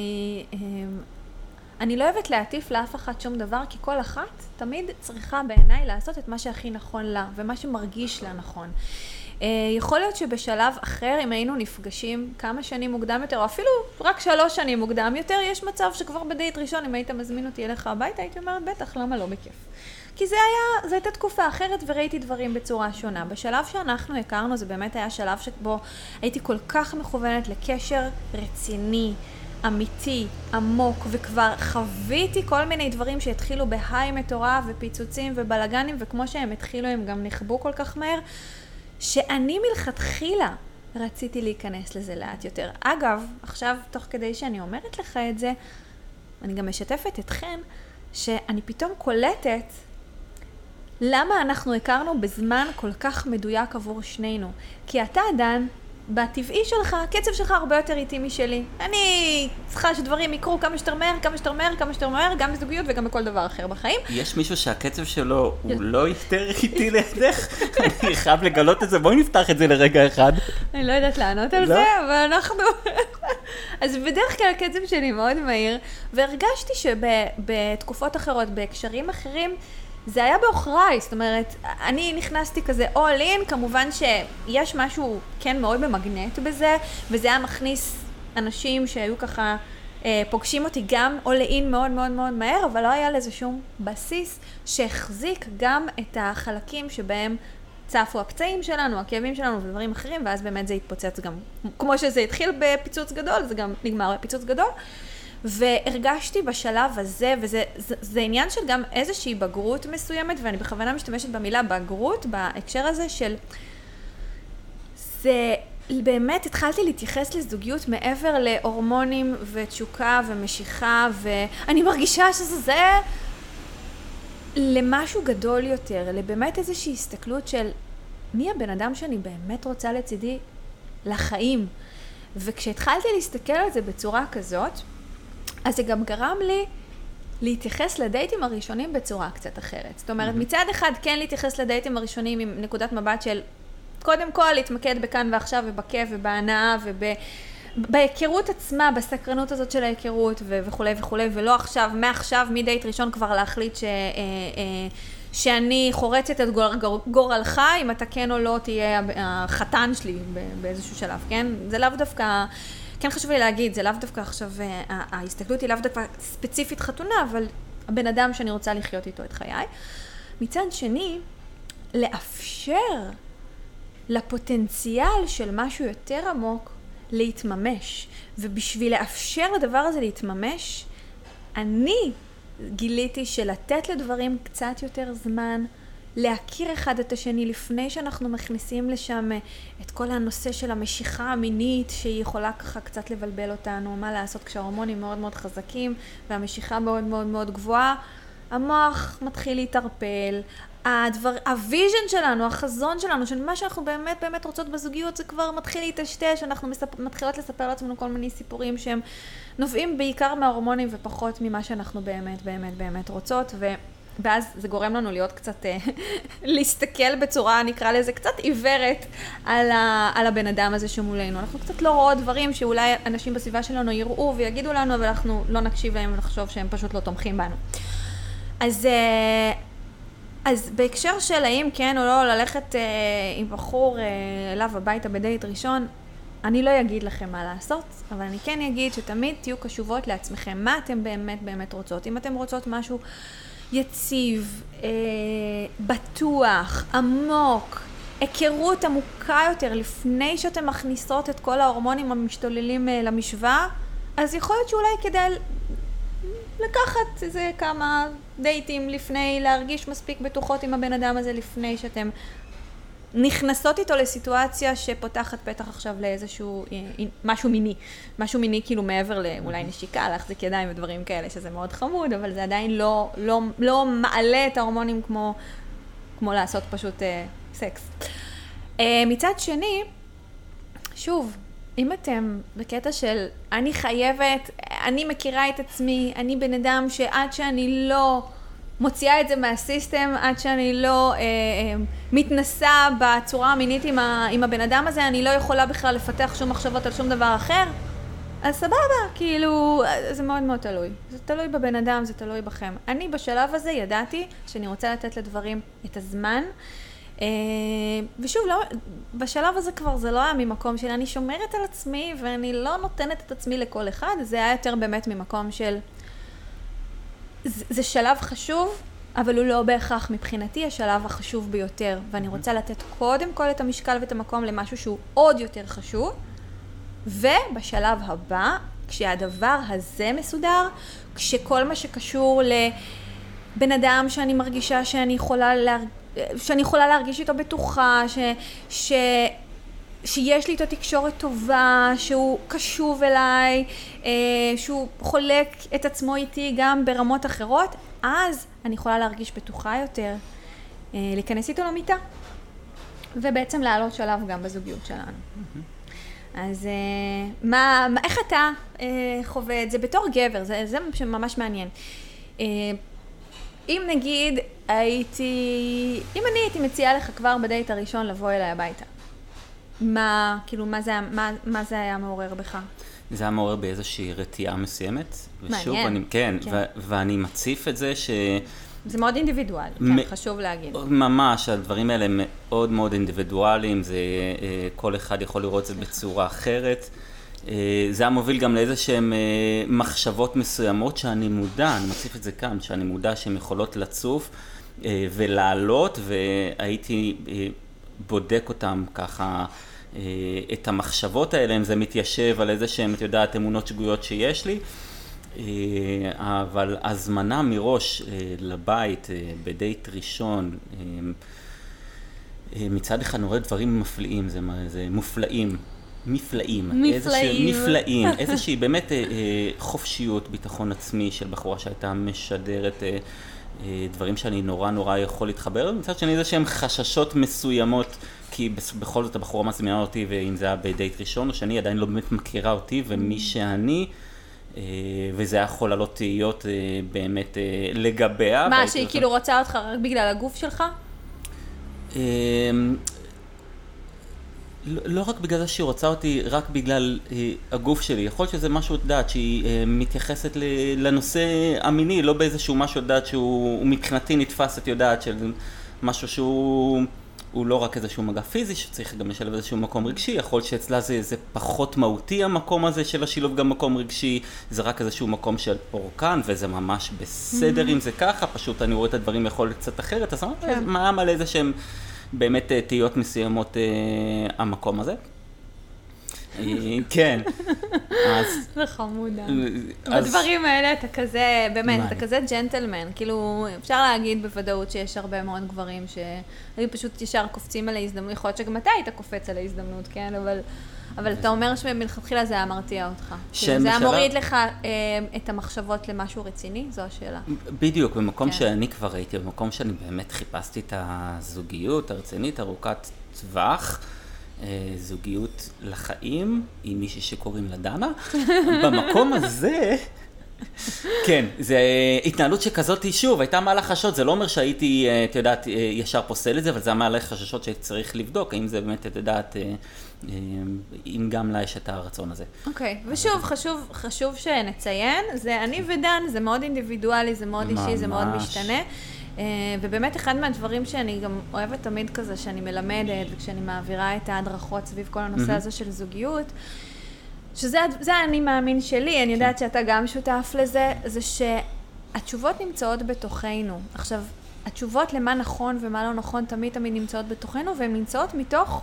אני לא אוהבת להטיף לאף אחת שום דבר, כי כל אחת תמיד צריכה בעיניי לעשות את מה שהכי נכון לה, ומה שמרגיש לה נכון. יכול להיות שבשלב אחר, אם היינו נפגשים כמה שנים מוקדם יותר, או אפילו רק 3 שנים מוקדם יותר, יש מצב שכבר בדייט ראשון, אם היית מזמין אותי אליך הביתה, הייתי אומרת, בטח, למה לא בכיף? כי זו הייתה תקופה אחרת וראיתי דברים בצורה שונה. בשלב שאנחנו הכרנו, זה באמת היה שלב שבו הייתי כל כך מכוונת לקשר רציני, אמיתי, עמוק, וכבר חוויתי כל מיני דברים שהתחילו בהיי מטורף ופיצוצים ובלגנים, וכמו שהם התחילו, הם גם נחבו כל כך מהר, שאני מלכתחילה רציתי להיכנס לזה לאט יותר. אגב, עכשיו, תוך כדי שאני אומרת לך את זה, אני גם משתפת אתכן, שאני פתאום קולטת למה אנחנו הכרנו בזמן כל כך מדויק עבור שנינו. כי אתה, דן, בטבעי שלך, הקצב שלך הרבה יותר איטי משלי. אני צריכה שדברים יקרו כמה שיותר מהר, כמה שיותר מהר, גם בזוגיות וגם בכל דבר אחר בחיים. יש מישהו שהקצב שלו הוא לא יותר איטי לידך? אני חייב לגלות את זה, בואי נפתח את זה לרגע אחד. אני לא יודעת לענות על זה, אבל אנחנו... אז בדרך כלל הקצב שלי מאוד מהיר, והרגשתי שבתקופות אחרות, בהקשרים אחרים, זה היה באוכריי, זאת אומרת, אני נכנסתי כזה all in, כמובן שיש משהו כן מאוד במגנט בזה, וזה היה מכניס אנשים שהיו ככה פוגשים אותי גם all in מאוד מאוד מאוד מהר, אבל לא היה לזה שום בסיס שהחזיק גם את החלקים שבהם צפו הפצעים שלנו, הכאבים שלנו ודברים אחרים, ואז באמת זה התפוצץ גם, כמו שזה התחיל בפיצוץ גדול, זה גם נגמר בפיצוץ גדול. והרגשתי בשלב הזה, וזה עניין של גם איזושהי בגרות מסוימת, ואני בכוונה משתמשת במילה בגרות, בהקשר הזה של, זה באמת התחלתי להתייחס לזוגיות מעבר להורמונים ותשוקה ומשיכה, ואני מרגישה שזה למשהו גדול יותר, לבאמת איזושהי הסתכלות של מי הבן אדם שאני באמת רוצה לצידי לחיים. וכשהתחלתי להסתכל על זה בצורה כזאת, אז זה גם גרם לי להתייחס לדייטים הראשונים בצורה קצת אחרת. זאת אומרת, מצד אחד כן להתייחס לדייטים הראשונים עם נקודת מבט של, קודם כל להתמקד בכאן ועכשיו ובכיף ובהנאה בהיכרות עצמה, בסקרנות הזאת של ההיכרות וכו' וכו', ולא עכשיו, מעכשיו, מדייט ראשון כבר להחליט שאני חורצת את גורלך, אם אתה כן או לא תהיה החתן שלי באיזשהו שלב, כן? זה לאו דווקא, כן חשוב לי להגיד, זה לאו דווקא עכשיו, ההסתכלות היא לאו דווקא ספציפית חתונה, אבל הבן אדם שאני רוצה לחיות איתו את חיי. מצד שני, לאפשר לפוטנציאל של משהו יותר עמוק להתממש, ובשביל לאפשר לדבר הזה להתממש, אני גיליתי שלתת לדברים קצת יותר זמן, להכיר אחד את השני לפני שאנחנו מכניסים לשם את כל הנושא של המשיכה המינית שהיא יכולה ככה קצת לבלבל אותנו, מה לעשות כשההורמונים מאוד מאוד חזקים והמשיכה מאוד מאוד מאוד גבוהה, המוח מתחיל להתערפל, הוויז'ן שלנו, החזון שלנו, של מה שאנחנו באמת באמת רוצות בזוגיות, זה כבר מתחיל להתשתש, אנחנו מתחילות לספר לעצמנו כל מיני סיפורים שהם נובעים בעיקר מההורמונים ופחות ממה שאנחנו באמת באמת באמת רוצות, ואז זה גורם לנו להיות קצת, להסתכל בצורה, נקרא לזה, קצת עיוורת על הבן אדם הזה שמולנו. אנחנו קצת לא רואות דברים שאולי אנשים בסביבה שלנו יראו ויגידו לנו, אבל אנחנו לא נקשיב להם ונחשוב שהם פשוט לא תומכים בנו. אז בהקשר של האם כן או לא ללכת עם בחור אליו הביתה בדייט ראשון, אני לא אגיד לכם מה לעשות, אבל אני כן אגיד שתמיד תהיו קשובות לעצמכם, מה אתם באמת באמת רוצות. אם אתם רוצות משהו יציב, בטוח, עמוק, היכרות עמוקה יותר לפני שאתם מכניסות את כל ההורמונים המשתוללים למשוואה, אז יכול להיות שאולי כדאי לקחת איזה כמה דייטים לפני, להרגיש מספיק בטוחות עם הבן אדם הזה לפני שאתם נכנסות איתו לסיטואציה שפותחת פתח עכשיו לאיזשהו משהו מיני. משהו מיני כאילו מעבר לאולי נשיקה, להחזיק ידיים ודברים כאלה, שזה מאוד חמוד, אבל זה עדיין לא מעלה את ההורמונים כמו לעשות פשוט סקס. מצד שני, שוב, אם אתם בקטע של אני חייבת, אני מכירה את עצמי, אני בן אדם שעד שאני לא מוציאה את זה מהסיסטם, עד שאני לא מתנסה בצורה המינית עם הבן אדם הזה, אני לא יכולה בכלל לפתח שום מחשבות על שום דבר אחר, אז סבבה, כאילו, זה מאוד מאוד תלוי. זה תלוי בבן אדם, זה תלוי בכם. אני בשלב הזה ידעתי שאני רוצה לתת לדברים את הזמן, ושוב, לא, בשלב הזה כבר זה לא היה ממקום של אני שומרת על עצמי ואני לא נותנת את עצמי לכל אחד, זה היה יותר באמת ממקום של זה שלב חשוב, אבל הוא לא בהכרח מבחינתי השלב החשוב ביותר, ואני רוצה לתת קודם כל את המשקל ואת המקום למשהו שהוא עוד יותר חשוב, ובשלב הבא, כשהדבר הזה מסודר, כשכל מה שקשור לבן אדם שאני מרגישה שאני יכולה להרגיש איתו בטוחה, שיש לי איתו תקשורת טובה, שהוא קשוב אליי, שהוא חולק את עצמו איתי גם ברמות אחרות, אז אני יכולה להרגיש בטוחה יותר, להיכנס איתו למיטה, ובעצם לעלות שלב גם בזוגיות שלנו. אז איך אתה חווה את זה בתור גבר? זה ממש מעניין. אם נגיד אם אני הייתי מציעה לך כבר בדייט הראשון לבוא אליי הביתה, מה זה היה מעורר בך? זה היה מעורר באיזושהי רתיעה מסוימת. מעניין. כן, ואני מציף את זה זה מאוד אינדיבידואלי, כן, חשוב להגיד. ממש, הדברים האלה הם מאוד מאוד אינדיבידואליים, כל אחד יכול לראות את זה בצורה אחרת. זה המוביל גם לאיזשהם מחשבות מסוימות שאני מודע, אני מציף את זה כאן, שאני מודע שהן יכולות לצוף ולעלות, והייתי בודק אותם ככה, את המחשבות האלה, אם זה מתיישב על איזשהם, את יודעת, אמונות שגויות שיש לי, אבל הזמנה מראש לבית, בדייט ראשון, מצד אחד נורא דברים מפליאים, זה מופלאים. מפלאים, איזושהי באמת חופשיות, ביטחון עצמי של בחורה שהייתה משדרת דברים שאני נורא יכול להתחבר, מצד שני זה שהם חששות מסוימות כי בכל זאת הבחורה מזמינה אותי, ואם זה היה בדייט ראשון או שאני עדיין לא באמת מכירה אותי, ומי שאני, וזה יכול לעלות תהיות באמת לגביה. מה, שהיא כאילו רוצה אותך רק בגלל הגוף שלך? לא רק בגלל זה שהיא רוצה אותי, רק בגלל הגוף שלי. יכול להיות שזה משהו דעת שהיא מתייחסת לנושא המיני, לא באיזשהו משהו דעת שהוא מבחינתי נתפס, את יודעת, של משהו שהוא לא רק איזשהו מגע פיזי, שצריך גם לשלב איזשהו מקום רגשי. יכול להיות שאצלה זה פחות מהותי המקום הזה של השילוב גם מקום רגשי, זה רק איזשהו מקום של פורקן, וזה ממש בסדר אם זה ככה, פשוט אני רואה את הדברים יכול להיות קצת אחרת, אז מה על איזה שהם באמת תהיות מסוימות המקום הזה. כן. זה חמודה. בדברים האלה אתה כזה, באמת, אתה כזה ג'נטלמן. כאילו, אפשר להגיד בוודאות שיש הרבה מאוד גברים שהיו פשוט ישר קופצים על ההזדמנות. יכול להיות שגם אתה היית קופץ על ההזדמנות, כן? אבל אתה אומר שמלכתחילה זה היה מרתיע אותך. זה היה מוריד לך את המחשבות למשהו רציני? זו השאלה. בדיוק, במקום שאני כבר הייתי, במקום שאני באמת חיפשתי את הזוגיות הרצינית, ארוכת טווח, זוגיות לחיים, עם מישהי שקוראים לה דנה. במקום הזה, כן, זה התנהלות שכזאת, שוב, הייתה מעלה חששות, זה לא אומר שהייתי, את יודעת, ישר פוסל את זה, אבל זה היה מעלה חששות שהייתי צריך לבדוק, האם זה באמת, את יודעת, אם גם לה יש את הרצון הזה. אוקיי, ושוב, חשוב שנציין, זה אני ודן, זה מאוד אינדיבידואלי, זה מאוד אישי, זה מאוד משתנה. ובאמת אחד מהדברים שאני גם אוהבת תמיד כזה, שאני מלמדת וכשאני מעבירה את ההדרכות סביב כל הנושא הזה של זוגיות, שזה אני מאמין שלי, אני יודעת שאתה גם שותף לזה, זה שהתשובות נמצאות בתוכנו. עכשיו, התשובות למה נכון ומה לא נכון תמיד נמצאות בתוכנו, והן נמצאות מתוך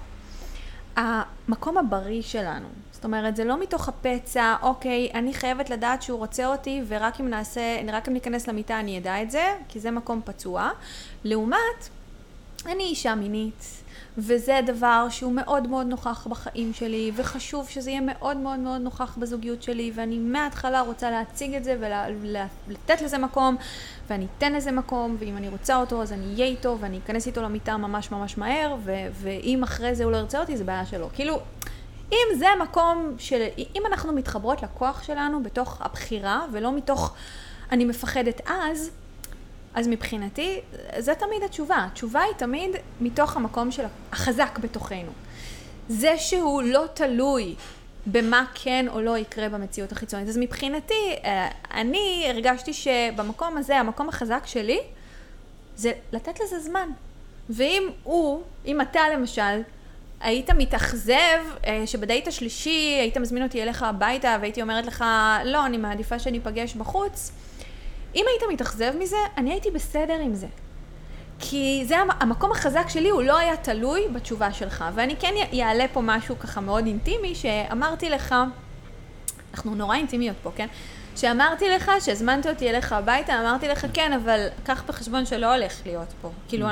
המקום הבריא שלנו. זאת אומרת, זה לא מתוך הפצע, אוקיי, אני חייבת לדעת שהוא רוצה אותי, ורק אם ניכנס למיטה אני אדע את זה, כי זה מקום פצוע. לעומת, אני אישה מינית, וזה דבר שהוא מאוד מאוד נוכח בחיים שלי, וחשוב שזה יהיה מאוד מאוד מאוד נוכח בזוגיות שלי, ואני מההתחלה רוצה להציג את זה ולתת לזה מקום, ואני אתן לזה מקום, ואם אני רוצה אותו אז אני אהיה איתו, ואני אכנס איתו למיטה ממש ממש מהר, ואם אחרי זה הוא לא ירצה אותי, זה בעיה שלו. כאילו, אם זה מקום אם אנחנו מתחברות לכוח שלנו בתוך הבחירה, ולא מתוך אני מפחדת אז מבחינתי, זה תמיד התשובה. התשובה היא תמיד מתוך המקום של החזק בתוכנו. זה שהוא לא תלוי במה כן או לא יקרה במציאות החיצונית. אז מבחינתי, אני הרגשתי שבמקום הזה, המקום החזק שלי, זה לתת לזה זמן. אם אתה למשל, היית מתאכזב שבדייט השלישי היית מזמין אותי אליך הביתה והייתי אומרת לך, לא, אני מעדיפה שאני אפגש בחוץ. אם היית מתאכזב מזה, אני הייתי בסדר עם זה. כי זה המקום החזק שלי, הוא לא היה תלוי בתשובה שלך. ואני כן יעלה פה משהו ככה מאוד אינטימי, שאמרתי לך, אנחנו נורא אינטימיות פה, כן? שאמרתי לך, שהזמנת אותי אליך הביתה, אמרתי לך, כן, אבל קח בחשבון שלא הולך להיות פה. כאילו,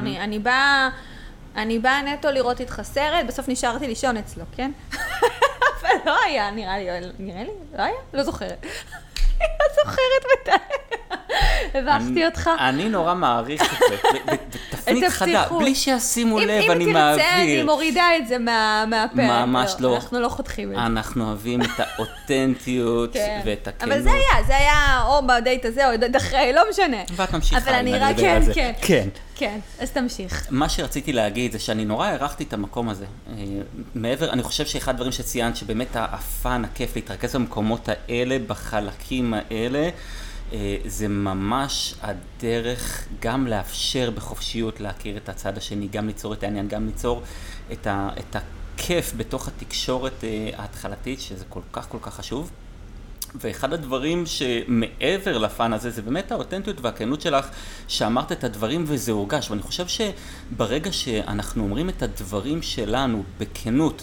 אני באה נטו לראות איתך סרט, בסוף נשארתי לישון אצלו, כן? אבל לא היה, נראה לי, לא היה? לא זוכרת. לא זוכרת מתי. הבחתי אותך. אני נורא מעריך את זה, בתפנית חדה, בלי שישימו לב, אני מעביר. אם תרצה, אני מורידה את זה מהפה. ממש לא. אנחנו לא חותכים את זה. אנחנו אוהבים את האותנטיות ואת הכנות. אבל זה היה או בדייט הזה או דייט אחרי, לא משנה. ואת ממשיכה, אני מדבר על זה. כן, אז תמשיך. מה שרציתי להגיד זה שאני נורא הערכתי את המקום הזה. מעבר, אני חושב שאחד הדברים שציינת, שבאמת הפן, הכיף להתרכז במקומות האלה, בחלקים האלה, זה ממש הדרך גם לאפשר בחופשיות להכיר את הצד השני, גם ליצור את העניין, גם ליצור את הכיף בתוך התקשורת ההתחלתית, שזה כל כך כל כך חשוב. ואחד הדברים שמעבר לפן הזה, זה באמת האותנטיות והכנות שלך, שאמרת את הדברים וזה הורגש. ואני חושב שברגע שאנחנו אומרים את הדברים שלנו בכנות,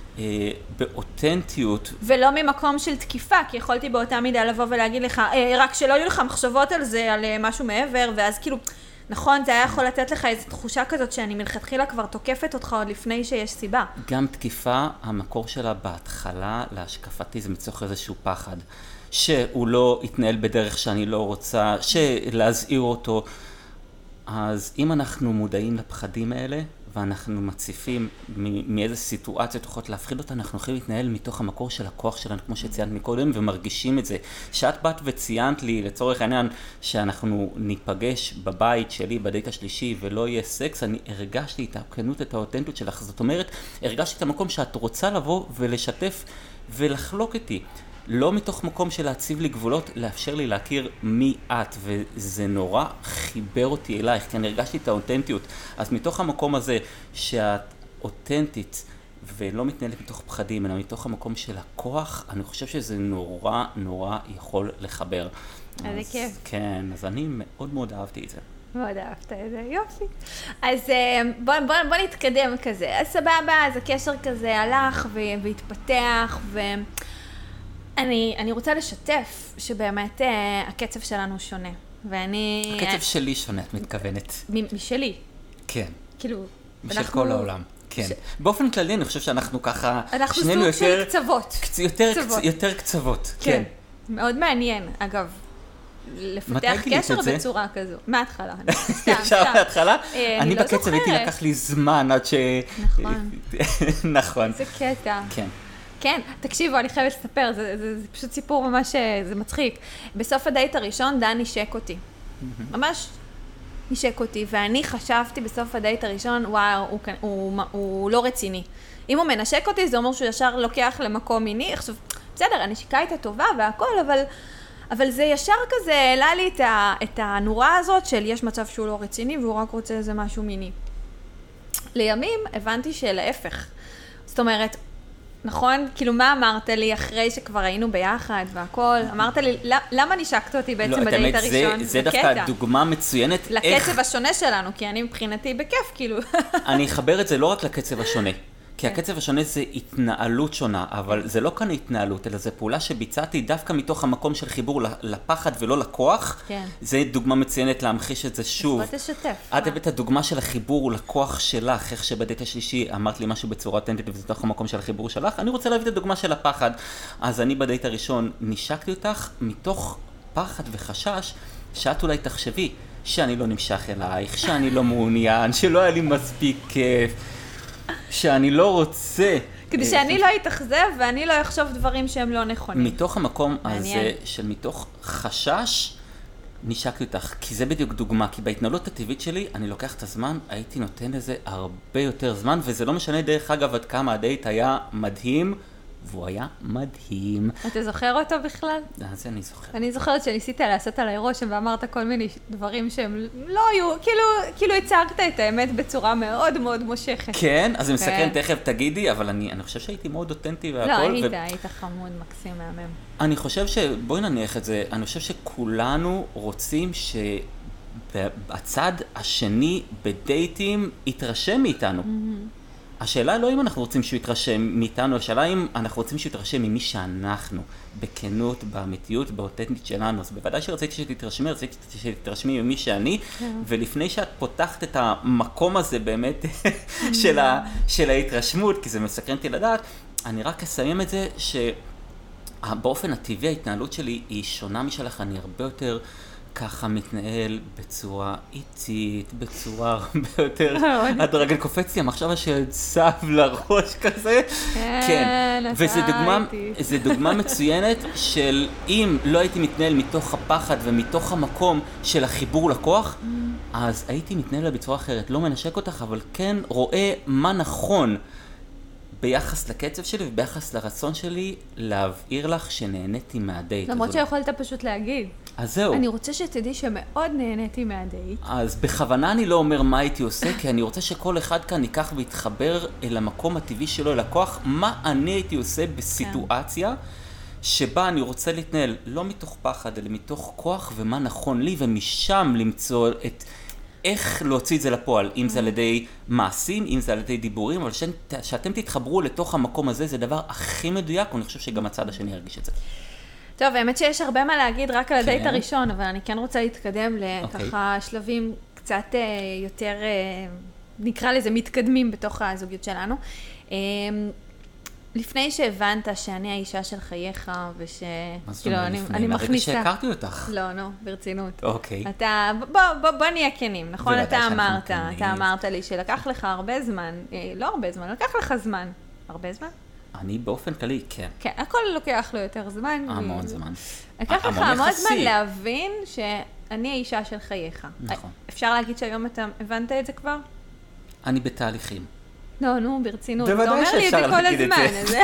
באותנטיות. ולא ממקום של תקיפה, כי יכולתי באותה מידה לבוא ולהגיד לך, רק שלא יהיו לך מחשבות על זה, על משהו מעבר, ואז כאילו, נכון, זה היה יכול לתת לך איזו תחושה כזאת שאני מלכתחילה כבר תוקפת אותך עוד לפני שיש סיבה. גם תקיפה, המקור שלה בהתחלה להשקפתי זה מצוך איזשהו פחד, שהוא לא יתנהל בדרך שאני לא רוצה, שלהזהיר אותו. אז אם אנחנו מודעים לפחדים האלה, ואנחנו מציפים מאיזה סיטואציות יכולות להפחיד אותה, אנחנו יכולים להתנהל מתוך המקור של הכוח שלנו, כמו שציינת מקודם, ומרגישים את זה. שאת באת וציינת לי, לצורך העניין, שאנחנו ניפגש בבית שלי, בדייט השלישי, ולא יהיה סקס, אני הרגשתי את הכנות, את האותנטיות שלך. זאת אומרת, הרגשתי את המקום שאת רוצה לבוא ולשתף ולחלוק איתי. לא מתוך מקום של להציב לי גבולות, לאפשר לי להכיר מי את, וזה נורא חיבר אותי אלייך, כי אני הרגשתי את האותנטיות. אז מתוך המקום הזה שאת אותנטית ולא מתנהלת מתוך פחדים, אלא מתוך המקום של הכוח, אני חושב שזה נורא נורא יכול לחבר. אז כיף. כן, אז אני מאוד מאוד אהבתי את זה. מאוד אהבת את זה, יופי. אז בוא נתקדם כזה. אז סבבה, אז הקשר כזה הלך והתפתח, אני רוצה לשתף שבאמת הקצב שלנו שונה. ואני... הקצב שלי שונה, את מתכוונת. משלי. כן. כאילו, משל כל העולם. כן. באופן כללי אני חושב שאנחנו ככה... אנחנו סוג של קצוות. יותר קצוות, כן. מאוד מעניין, אגב. לפתח קשר בצורה כזו. מההתחלה. עכשיו מההתחלה? אני בקצב הייתי לקח לי זמן עד ש... נכון. נכון. זה קטע. כן. כן, תקשיבו, אני חייבת לספר, זה פשוט סיפור ממש, זה מצחיק. בסוף הדייט הראשון, דן נשק אותי. ממש נשק אותי, ואני חשבתי בסוף הדייט הראשון, וואו, הוא לא רציני. אם הוא מנשק אותי, זה אומר שהוא ישר לוקח למקום מיני. עכשיו, בסדר, הנשיקה הייתה טובה והכל, אבל זה ישר כזה, העלה לי את הנורה הזאת של יש מצב שהוא לא רציני, והוא רק רוצה איזה משהו מיני. לימים הבנתי שלהפך. זאת אומרת, נכון? כאילו, מה אמרת לי אחרי שכבר היינו ביחד והכל? אמרת לי, למה נשקת אותי בעצם בדייט הראשון? זה דווקא דוגמה מצוינת. לקצב השונה שלנו, כי אני מבחינתי בכיף, כאילו. אני אחבר את זה לא רק לקצב השונה. כי הקצב השונה זה התנהלות שונה, אבל זה לא כאן התנהלות, אלא זה פעולה שביצעתי דווקא מתוך המקום של חיבור לפחד ולא לכוח. כן. זה דוגמה מצוינת להמחיש את זה שוב. בוא תשתף. את הבאת הדוגמה של החיבור לכוח שלך, איך שבדייט השלישי אמרת לי משהו בצורה אותנטית וזה תוך המקום של החיבור שלך. אני רוצה להביא את הדוגמה של הפחד. אז אני בדייט הראשון נשקתי אותך מתוך פחד וחשש שאת אולי תחשבי שאני לא נמשך אלייך, שאני לא מעוניין, שלא היה לי מספיק כיף. שאני לא רוצה... כדי שאני לא אתאכזב ואני לא אחשוב דברים שהם לא נכונים. מתוך המקום הזה של מתוך חשש, נשקתי אותך. כי זה בדיוק דוגמה, כי בהתנהלות הטבעית שלי, אני לוקח את הזמן, הייתי נותן לזה הרבה יותר זמן, וזה לא משנה דרך אגב עד כמה הדייט היה מדהים, והוא היה מדהים. אתה זוכר אותו בכלל? זה אני זוכר. אני זוכרת שניסית לעשות עליי רושם ואמרת כל מיני דברים שהם לא היו, כאילו הצגת את האמת בצורה מאוד מאוד מושכת. כן, אז זה מסקרן, תכף תגידי, אבל אני חושב שהייתי מאוד אותנטי והכל. לא, היית חמוד, מקסים, מהמם. אני חושב בואי נניח את זה, אני חושב שכולנו רוצים שהצד השני בדייטים יתרשם מאיתנו. השאלה לא אם אנחנו רוצים שהוא יתרשם מאיתנו, השאלה אם אנחנו רוצים שהוא יתרשם ממי שאנחנו, בכנות, באמיתיות, באותנטית שלנו. אז בוודאי שרציתי שתתרשמי, רציתי שתתרשמי ממי שאני, ולפני שאת פותחת את המקום הזה באמת של ההתרשמות, כי זה מסקרנתי לדעת, אני רק אסיים את זה שבאופן הטבעי ההתנהלות שלי היא שונה משלך, אני הרבה יותר ככה מתנהל בצורה איטית, בצורה הרבה יותר... עד הרגל קופץ לי, המחשבה של צב לראש כזה. כן, וזה דוגמה מצוינת של אם לא הייתי מתנהל מתוך הפחד ומתוך המקום של החיבור לכוח, אז הייתי מתנהל בצורה אחרת. לא מנשק אותך, אבל כן רואה מה נכון ביחס לקצב שלי וביחס לרצון שלי להבהיר לך שנהניתי מהדייט. למרות שיכולת פשוט להגיד. אז זהו. אני רוצה שתדעי שמאוד נהניתי מהדייט. אז בכוונה אני לא אומר מה הייתי עושה, כי אני רוצה שכל אחד כאן ייקח ויתחבר אל המקום הטבעי שלו, אל הכוח, מה אני הייתי עושה בסיטואציה שבה אני רוצה להתנהל לא מתוך פחד, אלא מתוך כוח ומה נכון לי, ומשם למצוא את... איך להוציא את זה לפועל, אם זה על ידי מעשים, אם זה על ידי דיבורים, אבל שאתם תתחברו לתוך המקום הזה, זה דבר הכי מדויק, ואני חושב שגם הצד השני ירגיש את זה. טוב, האמת שיש הרבה מה להגיד רק על הדייט הראשון, אבל אני כן רוצה להתקדם לככה שלבים קצת יותר, נקרא לזה, מתקדמים בתוך הזוגיות שלנו. לפני שהבנת שאני האישה של חייך, מה זאת אומרת לפני? מהרגע שהכרתי אותך. לא, ברצינות. אוקיי. בוא נהיה כנים, נכון? אתה אמרת לי שלקח לך הרבה זמן, לא הרבה זמן, לקח לך זמן. הרבה זמן? אני באופן כללי, כן. כן, הכל לוקח לו יותר זמן. המון זמן. לקח לך המון זמן להבין שאני האישה של חייך. נכון. אפשר להגיד שהיום אתה הבנת את זה כבר? אני בתהליכים. לא, ברצינות. בוודאי שאפשר להגיד את זה.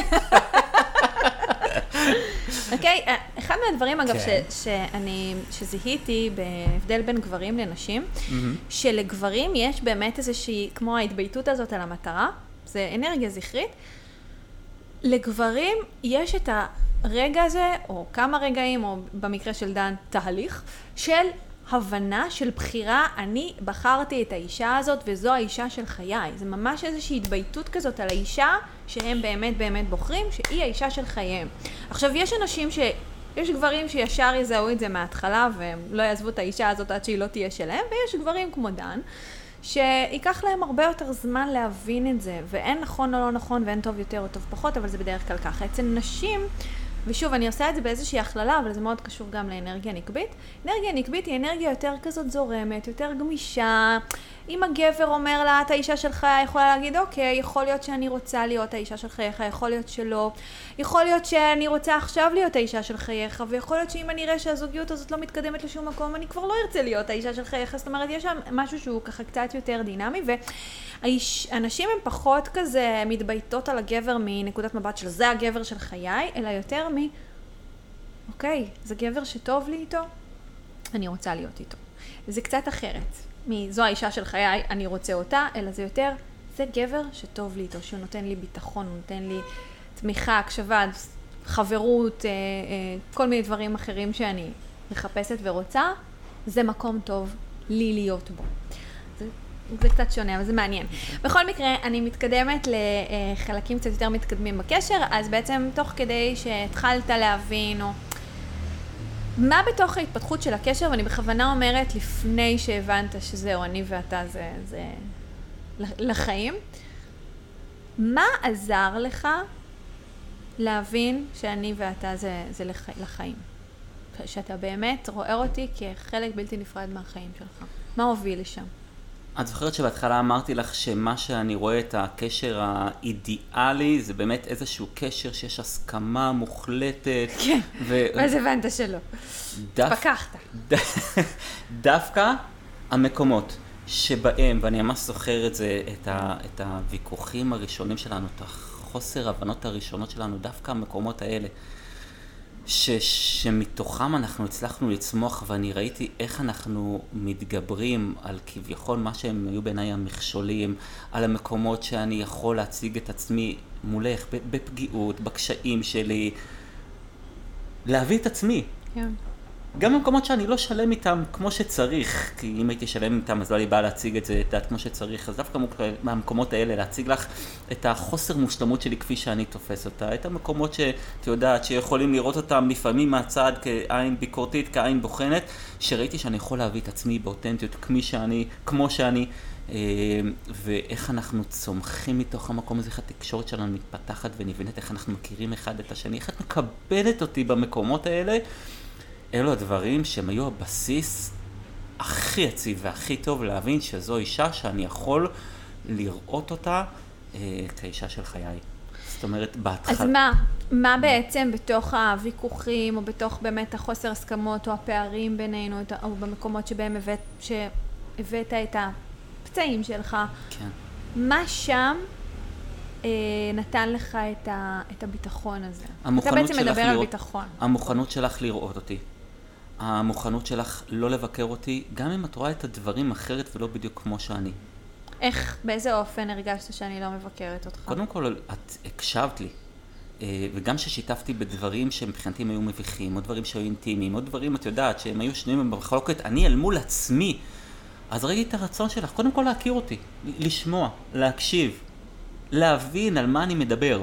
אוקיי, אחד מהדברים, אגב, שזיהיתי בהבדל בין גברים לנשים, שלגברים יש באמת איזושהי, כמו ההתבייתות הזאת על המטרה, זה אנרגיה זכרית, לגברים יש את הרגע הזה, או כמה רגעים, או במקרה של דן, תהליך, של הבנה של בחירה, אני בחרתי את האישה הזאת, וזו האישה של חיי. זה ממש איזושהי התבייתות כזאת על האישה, שהם באמת באמת בוחרים, שהיא האישה של חייהם. עכשיו, יש גברים שישר יזהו את זה מההתחלה, והם לא יעזבו את האישה הזאת עד שהיא לא תהיה שלהם, ויש גברים כמו דן, שיקח להם הרבה יותר זמן להבין את זה, ואין נכון או לא נכון, ואין טוב יותר או טוב פחות, אבל זה בדרך כלל ככה. אצל נשים, ושוב, אני עושה את זה באיזושהי הכללה, אבל זה מאוד קשור גם לאנרגיה נקבית. אנרגיה נקבית היא אנרגיה יותר כזאת זורמת, יותר גמישה. אם הגבר אומר לה, את האישה שלך, יכולה להגיד, אוקיי, יכול להיות שאני רוצה להיות האישה של חייך, יכול להיות שלא. יכול להיות שאני רוצה עכשיו להיות האישה של חייך, ויכול להיות שאם אני אראה שהזוגיות הזאת לא מתקדמת לשום מקום, אני כבר לא ארצה להיות האישה של חייך. זאת אומרת, יש שם משהו שהוא ככה קצת יותר דינמי, והאנשים הם פחות כזה מתבייתות על הגבר מנקודת מבט של זה הגבר של חיי, אלא יותר אוקיי, זה גבר שטוב לי איתו, אני רוצה להיות איתו. זה קצת אחרת. זו האישה של חיי, אני רוצה אותה, אלא זה יותר, זה גבר שטוב לי איתו, שהוא נותן לי ביטחון, הוא נותן לי תמיכה, הקשבה, חברות, כל מיני דברים אחרים שאני מחפשת ורוצה, זה מקום טוב לי להיות בו. זה קצת שונה, אבל זה מעניין. בכל מקרה, אני מתקדמת לחלקים קצת יותר מתקדמים בקשר, אז בעצם תוך כדי שהתחלת להבין, או מה בתוך ההתפתחות של הקשר, ואני בכוונה אומרת לפני שהבנת שזהו, אני ואתה זה לחיים, מה עזר לך להבין שאני ואתה זה לחיים? שאתה באמת רואה אותי כחלק בלתי נפרד מהחיים שלך. מה הוביל לשם? את זוכרת שבהתחלה אמרתי לך שמה שאני רואה את הקשר האידיאלי, זה באמת איזשהו קשר שיש הסכמה מוחלטת. כן, אז הבנת שלא. פקחת. דווקא המקומות שבהם, ואני ממש זוכר את זה, את הוויכוחים הראשונים שלנו, את החוסר הבנות הראשונות שלנו, דווקא המקומות האלה, שמתוכם אנחנו הצלחנו לצמוח, ואני ראיתי איך אנחנו מתגברים על כביכול מה שהם היו בעיניי המכשולים, על המקומות שאני יכול להציג את עצמי מולך, בפגיעות, בקשיים שלי, להביא את עצמי. כן. גם במקומות שאני לא שלם איתם כמו שצריך, כי אם הייתי שלם איתם אז לא לי בא להציג את זה כמו שצריך, אז דווקא מהמקומות האלה להציג לך את החוסר מושלמות שלי כפי שאני תופס אותה, את המקומות שאת יודעת שיכולים לראות אותם לפעמים מהצד כעין ביקורתית, כעין בוחנת, שראיתי שאני יכול להביא את עצמי באותנטיות כמו שאני, ואיך אנחנו צומחים מתוך המקום הזה, איך התקשורת שלנו מתפתחת ונבנת, איך אנחנו מכירים אחד את השני, איך את מקבלת אותי במקומות האלה. אלו הדברים שהם היו הבסיס הכי יציב והכי טוב להבין שזו אישה שאני יכול לראות אותה כאישה של חיי. זאת אומרת, בהתחלה... אז מה בעצם בתוך הוויכוחים, או בתוך באמת החוסר הסכמות, או הפערים בינינו, או במקומות שבהם הבאת את הפצעים שלך, כן. מה שם נתן לך את הביטחון הזה? אתה בעצם מדבר על ביטחון. המוכנות שלך לראות אותי. המוכנות שלך לא לבקר אותי, גם אם את רואה את הדברים אחרת ולא בדיוק כמו שאני. איך, באיזה אופן הרגשת שאני לא מבקרת אותך? קודם כל, את הקשבת לי. וגם ששיתפתי בדברים שמבחינתי היו מביכים, או דברים שהיו אינטימיים, או דברים, את יודעת, שהם היו שנויים במחלוקת, אני אל מול עצמי. אז ראיתי את הרצון שלך, קודם כל להכיר אותי, לשמוע, להקשיב, להבין על מה אני מדבר.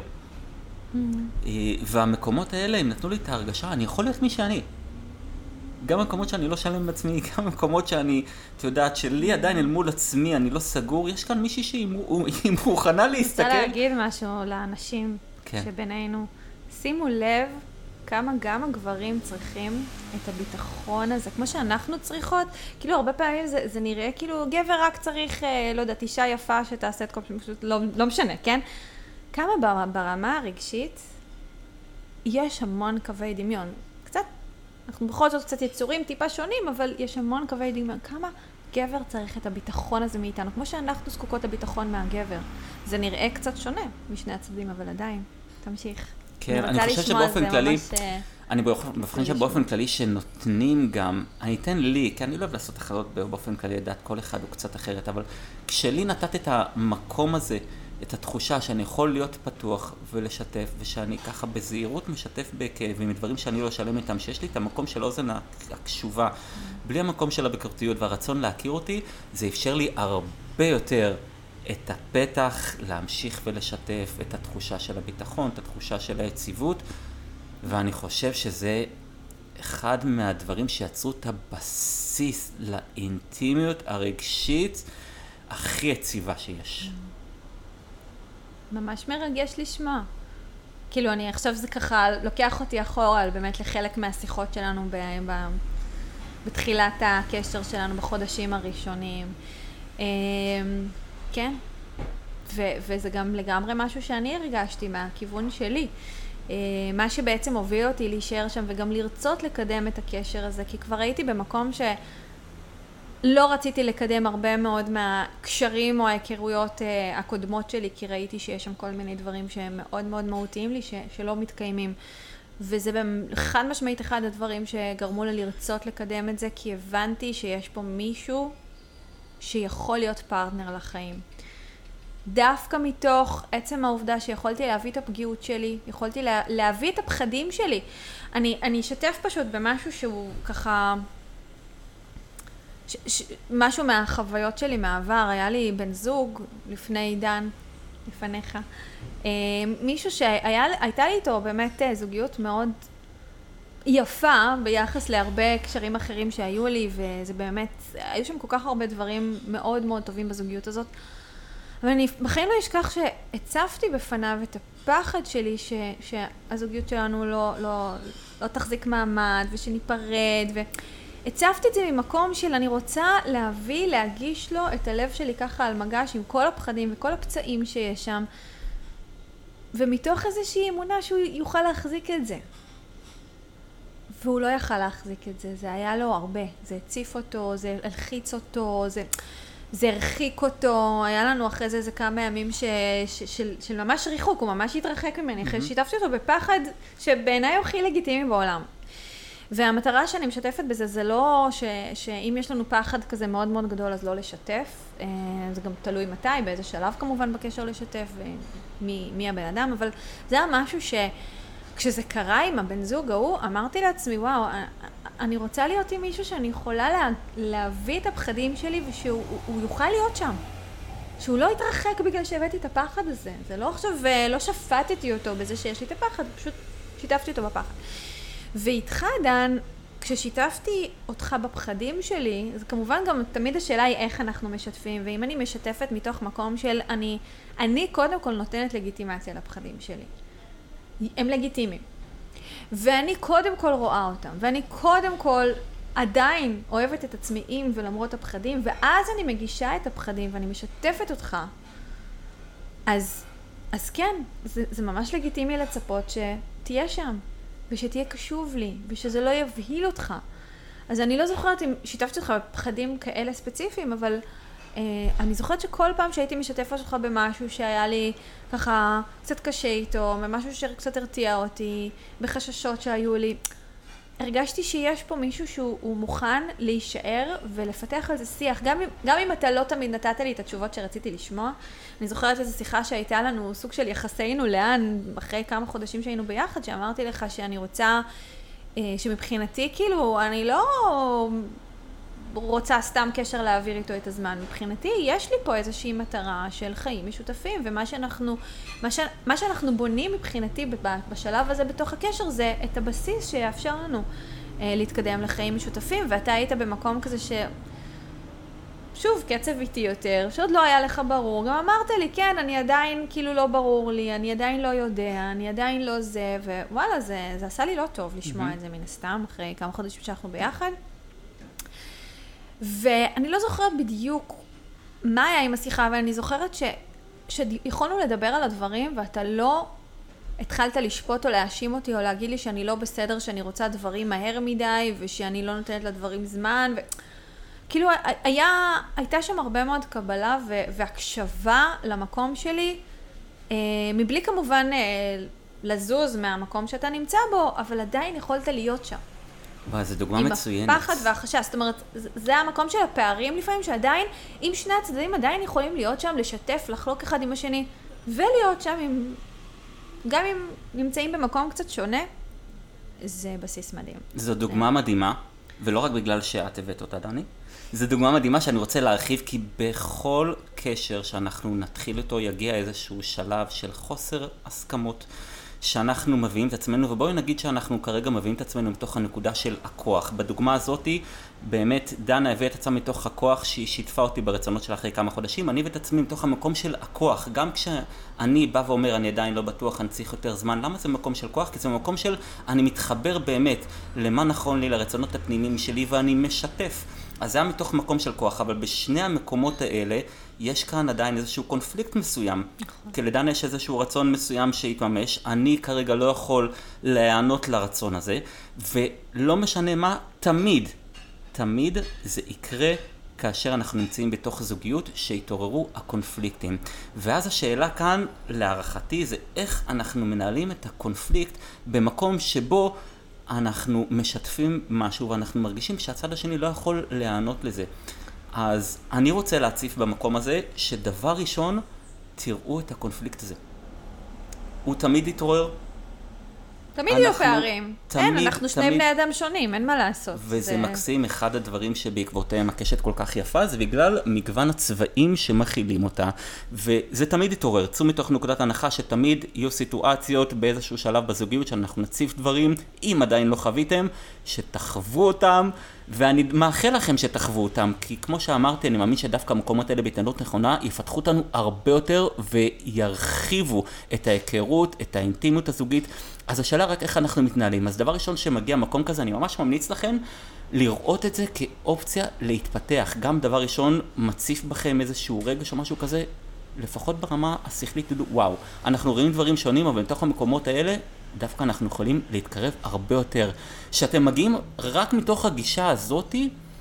והמקומות האלה, הם נתנו לי את ההרגשה, אני יכול להיות מי שאני. גם מקומות שאני לא שלם בעצמי, גם מקומות שאני, את יודעת, שלי עדיין אל מול עצמי, אני לא סגור. יש כאן מישהי שהיא מוכנה להסתכל. רוצה להגיד משהו לאנשים. שבינינו. שימו לב כמה גם הגברים צריכים את הביטחון הזה, כמו שאנחנו צריכות, כאילו הרבה פעמים זה נראה כאילו גבר רק צריך, לא יודעת, אישה יפה שתעשה את כל פשוט, לא משנה, כן? כמה ברמה הרגשית יש המון קווי דמיון. קצת, אנחנו בכל זאת קצת יצורים טיפה שונים, אבל יש המון קווי דמיון. כמה גבר צריך את הביטחון הזה מאיתנו, כמו שאנחנו זקוקות לביטחון מהגבר. זה נראה קצת שונה משני הצדדים, אבל עדיין. תמשיך. כן, אני חושב שבאופן כללי, אני חושב שבאופן כללי שנותנים גם, אני אתן לי, כי אני לא אוהב לעשות אחרות באופן כללי, לדעת כל אחד הוא קצת אחרת, אבל כשלי נתת את המקום הזה, את התחושה שאני יכול להיות פתוח ולשתף, ושאני ככה בזהירות משתף בכאבים, מדברים שאני לא שלם איתם, שיש לי את המקום של אוזן הקשובה, בלי המקום של הביקורתיות והרצון להכיר אותי, זה אפשר לי הרבה יותר את הפתח להמשיך ולשתף את התחושה של הביטחון, את התחושה של היציבות, ואני חושב שזה אחד מהדברים שיצרו את הבסיס לאינטימיות הרגשית הכי יציבה שיש. ממש מרגש לשמוע. כאילו, אני עכשיו זה ככה, לוקח אותי אחורה, באמת לחלק מהשיחות שלנו בתחילת הקשר שלנו בחודשים הראשונים. כן? וזה גם לגמרי משהו שאני הרגשתי מהכיוון שלי. מה שבעצם הוביל אותי להישאר שם וגם לרצות לקדם את הקשר הזה, כי כבר הייתי במקום שלא רציתי לקדם הרבה מאוד מהקשרים או ההיכרויות הקודמות שלי, כי ראיתי שיש שם כל מיני דברים שהם מאוד מאוד מהותיים לי, שלא מתקיימים. וזה חד משמעית אחד הדברים שגרמו לי לרצות לקדם את זה, כי הבנתי שיש פה מישהו שיכול להיות פרטנר לחיים. דווקא מתוך עצם העובדה שיכולתי להביא את הפגיעות שלי, יכולתי להביא את הפחדים שלי. אני אשתף פשוט במשהו שהוא ככה, משהו מהחוויות שלי מהעבר. היה לי בן זוג לפני עידן, לפניך, מישהו שהייתה לי איתו באמת זוגיות מאוד יפה ביחס להרבה קשרים אחרים שהיו לי, וזה באמת, היו שם כל כך הרבה דברים מאוד מאוד טובים בזוגיות הזאת. אבל אני בחיים לא אשכח שהצפתי בפניו את הפחד שלי שהזוגיות שלנו לא תחזיק מעמד ושניפרד, והצפתי את זה ממקום של אני רוצה להגיש לו את הלב שלי ככה על מגש עם כל הפחדים וכל הפצעים שיש שם, ומתוך איזושהי אמונה שהוא יוכל להחזיק את זה. והוא לא יכל להחזיק את זה, זה היה לו הרבה, זה הציף אותו, זה הלחיץ אותו, זה הרחיק אותו. היה לנו אחרי זה כמה ימים של ממש ריחוק, הוא ממש התרחק ממני, אחרי שיתפתי אותו בפחד שבעיניי הוא הכי לגיטימי בעולם. והמטרה שאני משתפת בזה זה לא שאם יש לנו פחד כזה מאוד מאוד גדול אז לא לשתף, זה גם תלוי מתי, באיזה שלב כמובן בקשר לשתף ומי הבן אדם, אבל זה היה משהו כשזה קרה עם הבן זוג ההוא, אמרתי לעצמי, וואו, אני רוצה להיות עם מישהו שאני יכולה להביא את הפחדים שלי ושהוא יוכל להיות שם. שהוא לא יתרחק בגלל שהבאתי את הפחד הזה. זה לא עכשיו, לא שפטתי אותו בזה שיש לי את הפחד, פשוט שיתפתי אותו בפחד. ואיתך, דן, כששיתפתי אותך בפחדים שלי, אז כמובן גם תמיד השאלה היא איך אנחנו משתפים, ואם אני משתפת מתוך מקום של אני קודם כל נותנת לגיטימציה לפחדים שלי. הם לגיטימיים. ואני קודם כל רואה אותם, ואני קודם כל עדיין אוהבת את עצמי עם ולמרות הפחדים, ואז אני מגישה את הפחדים ואני משתפת אותך. אז כן, זה ממש לגיטימי לצפות שתהיה שם, ושתהיה קשוב לי, ושזה לא יבהיל אותך. אז אני לא זוכרת אם שיתפתי אותך בפחדים כאלה ספציפיים, אבל אני זוכרת שכל פעם שהייתי משתפת אותך במשהו שהיה לי ככה קצת קשה איתו, במשהו שקצת הרתיע אותי, בחששות שהיו לי, הרגשתי שיש פה מישהו שהוא מוכן להישאר ולפתח על זה שיח, גם אם אתה לא תמיד נתת לי את התשובות שרציתי לשמוע. אני זוכרת איזו שיחה שהייתה לנו, סוג של יחסינו לאן, אחרי כמה חודשים שהיינו ביחד, שאמרתי לך שאני רוצה, שמבחינתי כאילו, אני לא רוצה סתם קשר להעביר איתו את הזמן. מבחינתי, יש לי פה איזושהי מטרה של חיים משותפים, ומה שאנחנו בונים מבחינתי בשלב הזה בתוך הקשר, זה את הבסיס שיאפשר לנו להתקדם לחיים משותפים, ואתה היית במקום כזה שוב, קצב איתי יותר, שעוד לא היה לך ברור. גם אמרת לי, כן, אני עדיין כאילו לא ברור לי, אני עדיין לא יודע, אני עדיין לא זה, ווואלה, זה עשה לי לא טוב לשמוע את זה מן הסתם, אחרי כמה חודשים שאנחנו ביחד. ואני לא זוכרת בדיוק מה היה עם השיחה, אבל אני זוכרת שיכולנו לדבר על הדברים, ואתה לא התחלת לשפוט או להאשים אותי, או להגיד לי שאני לא בסדר, שאני רוצה דברים מהר מדי, ושאני לא נותנת לדברים זמן, כאילו, הייתה שם הרבה מאוד קבלה והקשבה למקום שלי, מבלי כמובן לזוז מהמקום שאתה נמצא בו, אבל עדיין יכולת להיות שם. זו דוגמה מצוינת. עם הפחד והחשש, זאת אומרת, זה המקום של הפערים לפעמים, שעדיין, אם שני הצדדים עדיין יכולים להיות שם, לשתף, לחלוק אחד עם השני, ולהיות שם, גם אם נמצאים במקום קצת שונה, זה בסיס מדהים. זו דוגמה מדהימה, ולא רק בגלל שאת הבאת אותה, דני. זו דוגמה מדהימה שאני רוצה להרחיב, כי בכל קשר שאנחנו נתחיל אותו יגיע איזשהו שלב של חוסר הסכמות שאנחנו מביאים את עצמנו, ובואי נגיד שאנחנו כרגע מביאים את עצמנו מתוך הנקודה של הכוח. בדוגמה הזאת, באמת דנה הביא את עצמה מתוך הכוח שהיא שיתפה אותי ברצונות שלה אחרי כמה חודשים, אני הביא את עצמי מתוך המקום של הכוח, גם כשאני בא ואומר אני עדיין לא בטוח, אני צריך יותר זמן, למה זה מקום של כוח? כי זה מקום של אני מתחבר באמת למה נכון לי, לרצונות הפנימיים שלי, ואני משתף. אז זה היה מתוך מקום של כוח, אבל בשני המקומות האלה יש כאן עדיין איזשהו קונפליקט מסוים. כי לדן יש איזשהו רצון מסוים שהתממש, אני כרגע לא יכול להיענות לרצון הזה, ולא משנה מה, תמיד זה יקרה כאשר אנחנו נמצאים בתוך זוגיות שהתעוררו הקונפליקטים. ואז השאלה כאן, להערכתי, זה איך אנחנו מנהלים את הקונפליקט במקום שבו אנחנו משתפים משהו ואנחנו מרגישים שהצד השני לא יכול להיענות לזה. אז אני רוצה להציף במקום הזה שדבר ראשון, תראו את הקונפליקט הזה. הוא תמיד יתעורר. תמיד יהיו פערים. אין, אנחנו שני בני אדם שונים, אין מה לעשות. וזה מקסים, אחד הדברים שבעקבותיהם הקשת כל כך יפה, זה בגלל מגוון הצבעים שמכילים אותה. וזה תמיד יתעורר. צאו מתוך נקודת הנחה שתמיד יהיו סיטואציות באיזשהו שלב בזוגיות שאנחנו נציף דברים, אם עדיין לא חוויתם, שתחוו אותם, ואני מאחל לכם שתחוו אותם, כי כמו שאמרתי, אני מאמין שדווקא המקומות האלה בהתנהלות נכונה, יפתחו אותנו הרבה יותר וירחיבו את ההיכרות, את האינטימיות הזוגית. אז השאלה רק איך אנחנו מתנהלים. אז דבר ראשון שמגיע מקום כזה, אני ממש ממליץ לכם לראות את זה כאופציה להתפתח. גם דבר ראשון מציף בכם איזשהו רגש או משהו כזה, לפחות ברמה השכלית, תדעו, וואו, אנחנו רואים דברים שונים, אבל בתוך המקומות האלה, דווקא אנחנו יכולים להתקרב הרבה יותר. שאתם מגיעים רק מתוך הגישה הזאת,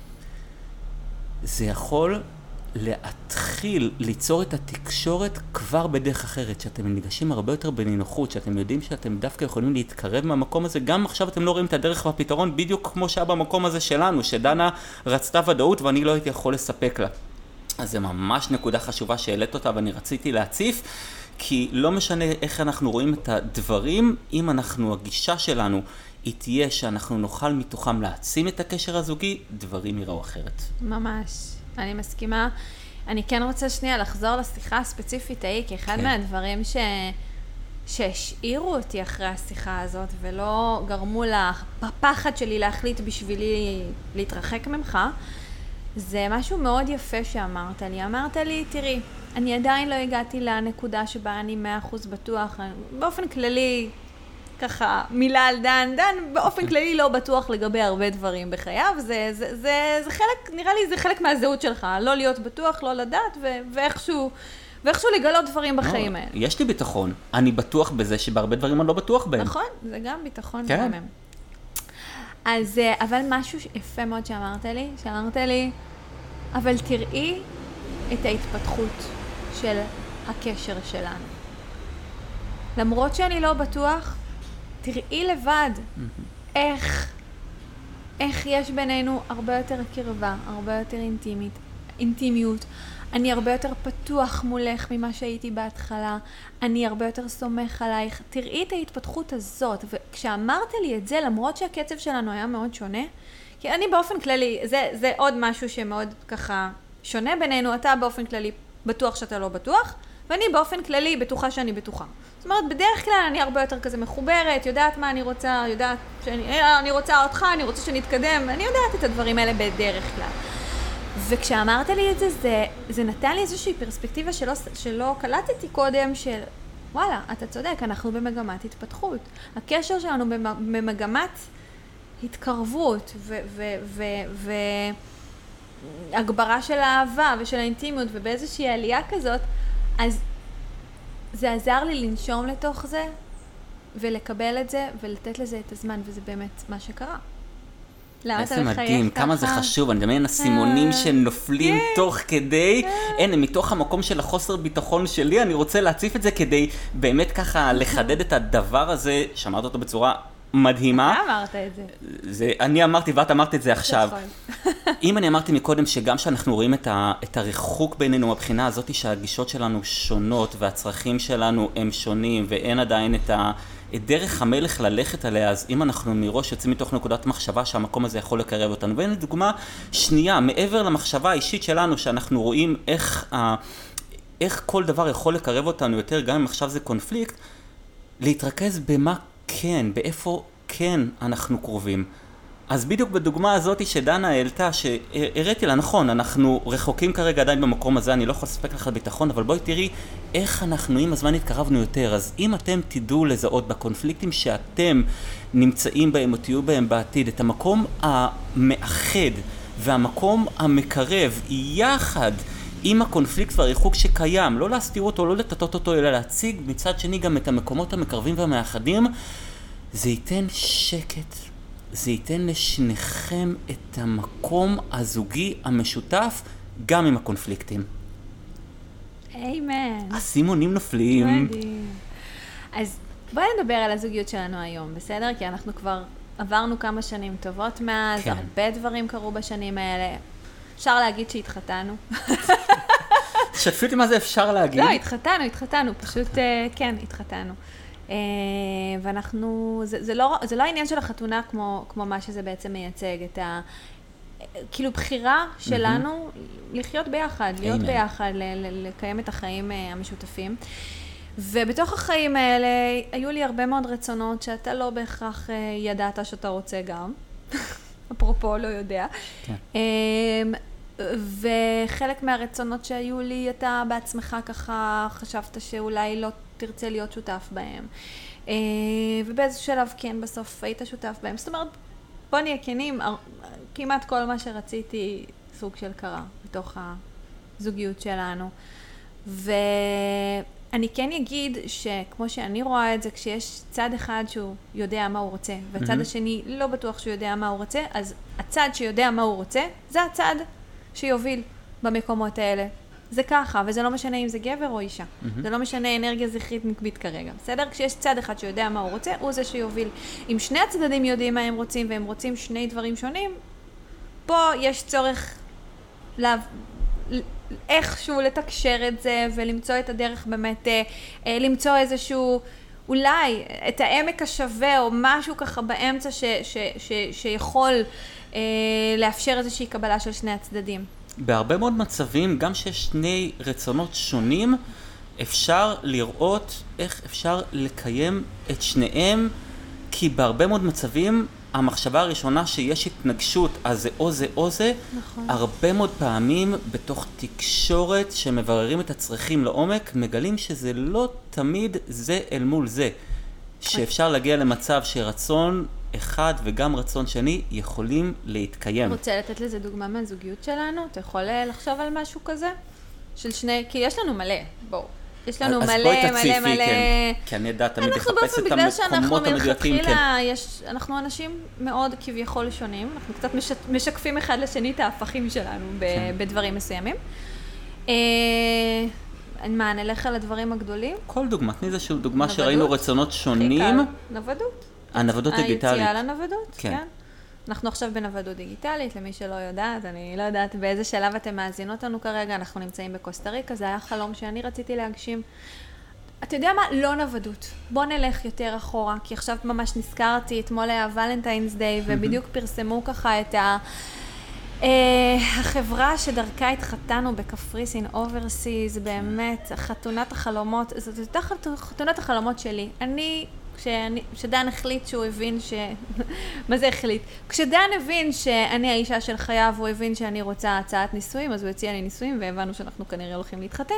זה יכול להתחיל ליצור את התקשורת כבר בדרך אחרת, שאתם ניגשים הרבה יותר בנינוחות, שאתם יודעים שאתם דווקא יכולים להתקרב מהמקום הזה, גם עכשיו אתם לא רואים את הדרך והפתרון, בדיוק כמו שהיה במקום הזה שלנו, שדנה רצתה ודאות ואני לא הייתי יכול לספק לה. אז זה ממש נקודה חשובה שהעלית אותה ואני רציתי להציף, כי לא משנה איך אנחנו רואים את הדברים, אם הגישה שלנו היא תהיה שאנחנו נוכל מתוכם להעצים את הקשר הזוגי, דברים יראו אחרת. ממש, אני מסכימה. אני כן רוצה שנייה לחזור לשיחה הספציפית ההיא, כי אחד מהדברים שהשאירו אותי אחרי השיחה הזאת, ולא גרמו לפחד שלי להחליט בשבילי להתרחק ממך, זה משהו מאוד יפה שאמרת לי. אמרת לי, תראי, אני עדיין לא הגעתי לנקודה שבה אני 100% בטוח. באופן כללי, ככה, מילה על דן. דן באופן כללי לא בטוח לגבי הרבה דברים בחייו. זה חלק, נראה לי זה חלק מהזהות שלך. לא להיות בטוח, לא לדעת, ואיכשהו לגלות דברים בחיים האלה. יש לי ביטחון. אני בטוח בזה שבהרבה דברים אני לא בטוח בהם. נכון, זה גם ביטחון מהמם. אז, אבל משהו יפה מאוד שאמרת לי, אבל תראי את ההתפתחות של הקשר שלנו. למרות שאני לא בטוח, תראי לבד איך יש בינינו הרבה יותר קרבה, הרבה יותר אינטימיות. אני הרבה יותר פתוח מולך ממה שהייתי בהתחלה. אני הרבה יותר סומך עלייך. תראי את ההתפתחות הזאת. וכשאמרת לי את זה, למרות שהקצב שלנו היה מאוד שונה, כי אני באופן כללי, זה עוד משהו שמאוד ככה שונה בינינו. אתה באופן כללי בטוח שאתה לא בטוח, ואני באופן כללי בטוחה שאני בטוחה. זאת אומרת, בדרך כלל אני הרבה יותר כזה מחוברת, יודעת מה אני רוצה, יודעת שאני רוצה אותך, אני רוצה שנתקדם, אני יודעת את הדברים האלה בדרך כלל. וכשאמרת לי את זה, זה נתן לי איזושהי פרספקטיבה שלא קלטתי קודם, של וואלה, אתה צודק, אנחנו במגמת התפתחות. הקשר שלנו במגמת התקרבות והגברה של האהבה ושל האינטימיות ובאיזושהי עלייה כזאת, אז זה עזר לי לנשום לתוך זה ולקבל את זה ולתת לזה את הזמן, וזה באמת מה שקרה. איזה מדהים, כמה זה חשוב, אני מדמיין הסימונים שנופלים תוך כדי, הנה, מתוך המקום של החוסר ביטחון שלי, אני רוצה להציף את זה כדי באמת ככה לחדד את הדבר הזה, שמעת אותו בצורה מדהימה. אתה אמרת את זה. אני אמרתי ואת אמרת את זה עכשיו. אם אני אמרתי מקודם שגם שאנחנו רואים את הריחוק בינינו מבחינה הזאת שהגישות שלנו שונות והצרכים שלנו הם שונים ואין עדיין את דרך המלך ללכת עליה, אז אם אנחנו מראש יוצאים מתוך נקודת מחשבה שהמקום הזה יכול לקרב אותנו, והנה דוגמה שנייה, מעבר למחשבה האישית שלנו שאנחנו רואים איך כל דבר יכול לקרב אותנו יותר, גם אם עכשיו זה קונפליקט, להתרכז במה כן, באיפה כן אנחנו קרובים. אז בדיוק בדוגמה הזאת שדנה העלתה, שהראיתי לה, נכון, אנחנו רחוקים כרגע עדיין במקום הזה, אני לא יכול לספק לך ביטחון, אבל בואי תראי איך אנחנו עם הזמן התקרבנו יותר. אז אם אתם תדעו לזהות בקונפליקטים שאתם נמצאים בהם או תהיו בהם בעתיד, את המקום המאחד והמקום המקרב יחד עם הקונפליקט והריחוק שקיים, לא להסתיר אותו, לא לטטות אותו, אלא להציג מצד שני גם את המקומות המקרבים והמאחדים, זה ייתן שקט. זה ייתן לשניכם את המקום הזוגי המשותף, גם עם הקונפליקטים. אמן. הסימונים נופלים. מדהים. אז בואי נדבר על הזוגיות שלנו היום, בסדר? כי אנחנו כבר עברנו כמה שנים טובות מאז, כן. הרבה דברים קרו בשנים האלה. אפשר להגיד שהתחתנו. שתפי אותי מה זה אפשר להגיד? לא, התחתנו, פשוט כן, התחתנו. ואנחנו, זה לא העניין של החתונה כמו מה שזה בעצם מייצג, את כאילו בחירה שלנו לחיות ביחד, להיות ביחד, לקיים את החיים המשותפים. ובתוך החיים האלה היו לי הרבה מאוד רצונות שאתה לא בהכרח ידעת שאתה רוצה גם. אפרופו, לא יודע. וחלק מהרצונות שהיו לי, אתה בעצמך ככה חשבת שאולי לא תרצה להיות שותף בהם. ובאיזשהו שלב כן, בסוף היית שותף בהם. זאת אומרת, בוא נהיה כנים, כמעט כל מה שרציתי סוג של קרה בתוך הזוגיות שלנו. ואני כן אגיד שכמו שאני רואה את זה, כשיש צד אחד שהוא יודע מה הוא רוצה, והצד השני לא בטוח שהוא יודע מה הוא רוצה, אז הצד שיודע מה הוא רוצה, זה הצד שיוביל במקומות האלה. זה ככה, וזה לא משנה אם זה גבר או אישה. זה לא משנה אנרגיה זכרית נקבית כרגע. בסדר? כשיש צד אחד שיודע מה הוא רוצה, הוא זה שיוביל. אם שני הצדדים יודעים מה הם רוצים, והם רוצים שני דברים שונים, פה יש צורך איכשהו לתקשר את זה, ולמצוא את הדרך באמת, למצוא איזשהו, אולי, את העמק השווה, או משהו ככה באמצע שיכול לאפשר איזושהי קבלה של שני הצדדים. בהרבה מאוד מצבים, גם שיש שני רצונות שונים, אפשר לראות איך אפשר לקיים את שניהם, כי בהרבה מאוד מצבים, המחשבה הראשונה שיש התנגשות, אז זה או זה או זה, נכון. הרבה מאוד פעמים בתוך תקשורת שמבררים את הצרכים לעומק, מגלים שזה לא תמיד זה אל מול זה. שאפשר להגיע למצב שרצון אחד וגם רצון שני יכולים להתקיים. רוצה לתת לזה דוגמה מהזוגיות שלנו? אתה יכול לחשוב על משהו כזה? של שני, כי יש לנו מלא, בואו. יש לנו מלא, מלא. כי אני יודעת, תמיד לחפש את המקומות המדויקים. אנחנו אנשים מאוד כביכול שונים, אנחנו קצת משקפים אחד לשני את ההפכים שלנו בדברים מסוימים. מה, נלך על הדברים הגדולים? כל דוגמה, תני איזושהי דוגמה שראינו רצונות שונים. נוודות. הנוודות דיגיטלית. היציאה לנוודות, כן. אנחנו עכשיו בנוודות דיגיטלית, למי שלא יודעת, אני לא יודעת באיזה שלב אתם מאזינות לנו כרגע, אנחנו נמצאים בקוסטה ריקה, זה היה חלום שאני רציתי להגשים. אתה יודע מה? לא נוודות. בוא נלך יותר אחורה, כי עכשיו ממש נזכרתי, אתמול היה ולנטיינס דיי, ובדיוק פרסמו ככה את החברה שדרכה התחתנו בקפריסין, אוברסיז, באמת, חתונת החלומות, זאת הייתה חתונת החלומות שלי. אני כשדן החליט שהוא הבין מה זה החליט? כשדן הבין שאני האישה של חייו, הוא הבין שאני רוצה הצעת נישואים, אז הוא הציע לי נישואים, והבנו שאנחנו כנראה הולכים להתחתן.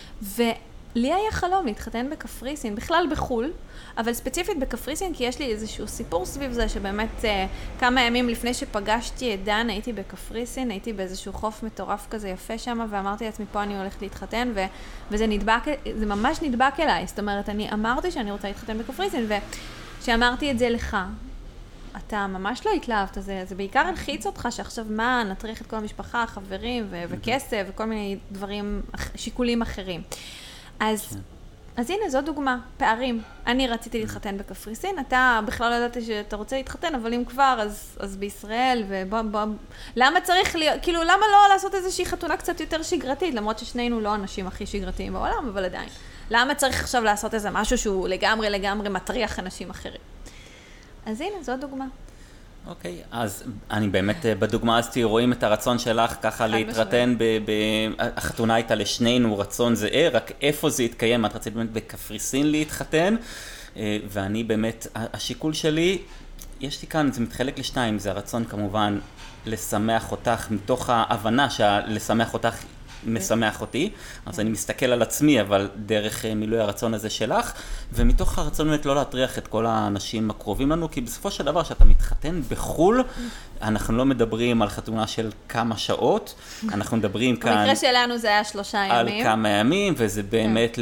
לי היה חלום להתחתן בקפריסין, בכלל בחול, אבל ספציפית בקפריסין, כי יש לי איזשהו סיפור סביב זה, שבאמת כמה ימים לפני שפגשתי את דן, הייתי בקפריסין, הייתי באיזשהו חוף מטורף כזה יפה שם, ואמרתי לעצמי, פה אני הולכת להתחתן, וזה זה ממש נדבק אליי. זאת אומרת, אני אמרתי שאני רוצה להתחתן בקפריסין, וכשאמרתי את זה לך, אתה ממש לא התלהבת, זה בעיקר הלחיץ אותך שעכשיו מה, נטריח את כל המשפחה, חברים וכסף וכל מיני דברים, שיקולים אחרים. אז הנה, זו דוגמה, פערים. אני רציתי להתחתן בקפריסין, אתה בכלל לא ידעתי שאתה רוצה להתחתן, אבל אם כבר, אז בישראל, למה צריך להיות, כאילו, למה לא לעשות איזושהי חתונה קצת יותר שגרתית, למרות ששנינו לא אנשים הכי שגרתיים בעולם, אבל עדיין. למה צריך עכשיו לעשות איזה משהו שהוא לגמרי מטריח אנשים אחרים? אז הנה, זו דוגמה. אוקיי, אז אני באמת בדוגמה הזאת רואים את הרצון שלך ככה להתרתן, החתונה הייתה לשנינו רצון זהה, רק איפה זה התקיים, את רצית באמת בקפריסין להתחתן, ואני באמת, השיקול שלי, יש לי כאן, זה מתחלק לשניים, זה הרצון כמובן לשמח אותך, מתוך ההבנה שלשמח אותך משמח אותי, אז אני מסתכל על עצמי, אבל דרך מילוי הרצון הזה שלך, ומתוך הרצון באמת לא להטריח את כל האנשים הקרובים לנו, כי בסופו של דבר שאתה מתחתן בחול, אנחנו לא מדברים על חתונה של כמה שעות, אנחנו מדברים כאן... במקרה שלנו זה היה 3 ימים. על כמה ימים, וזה באמת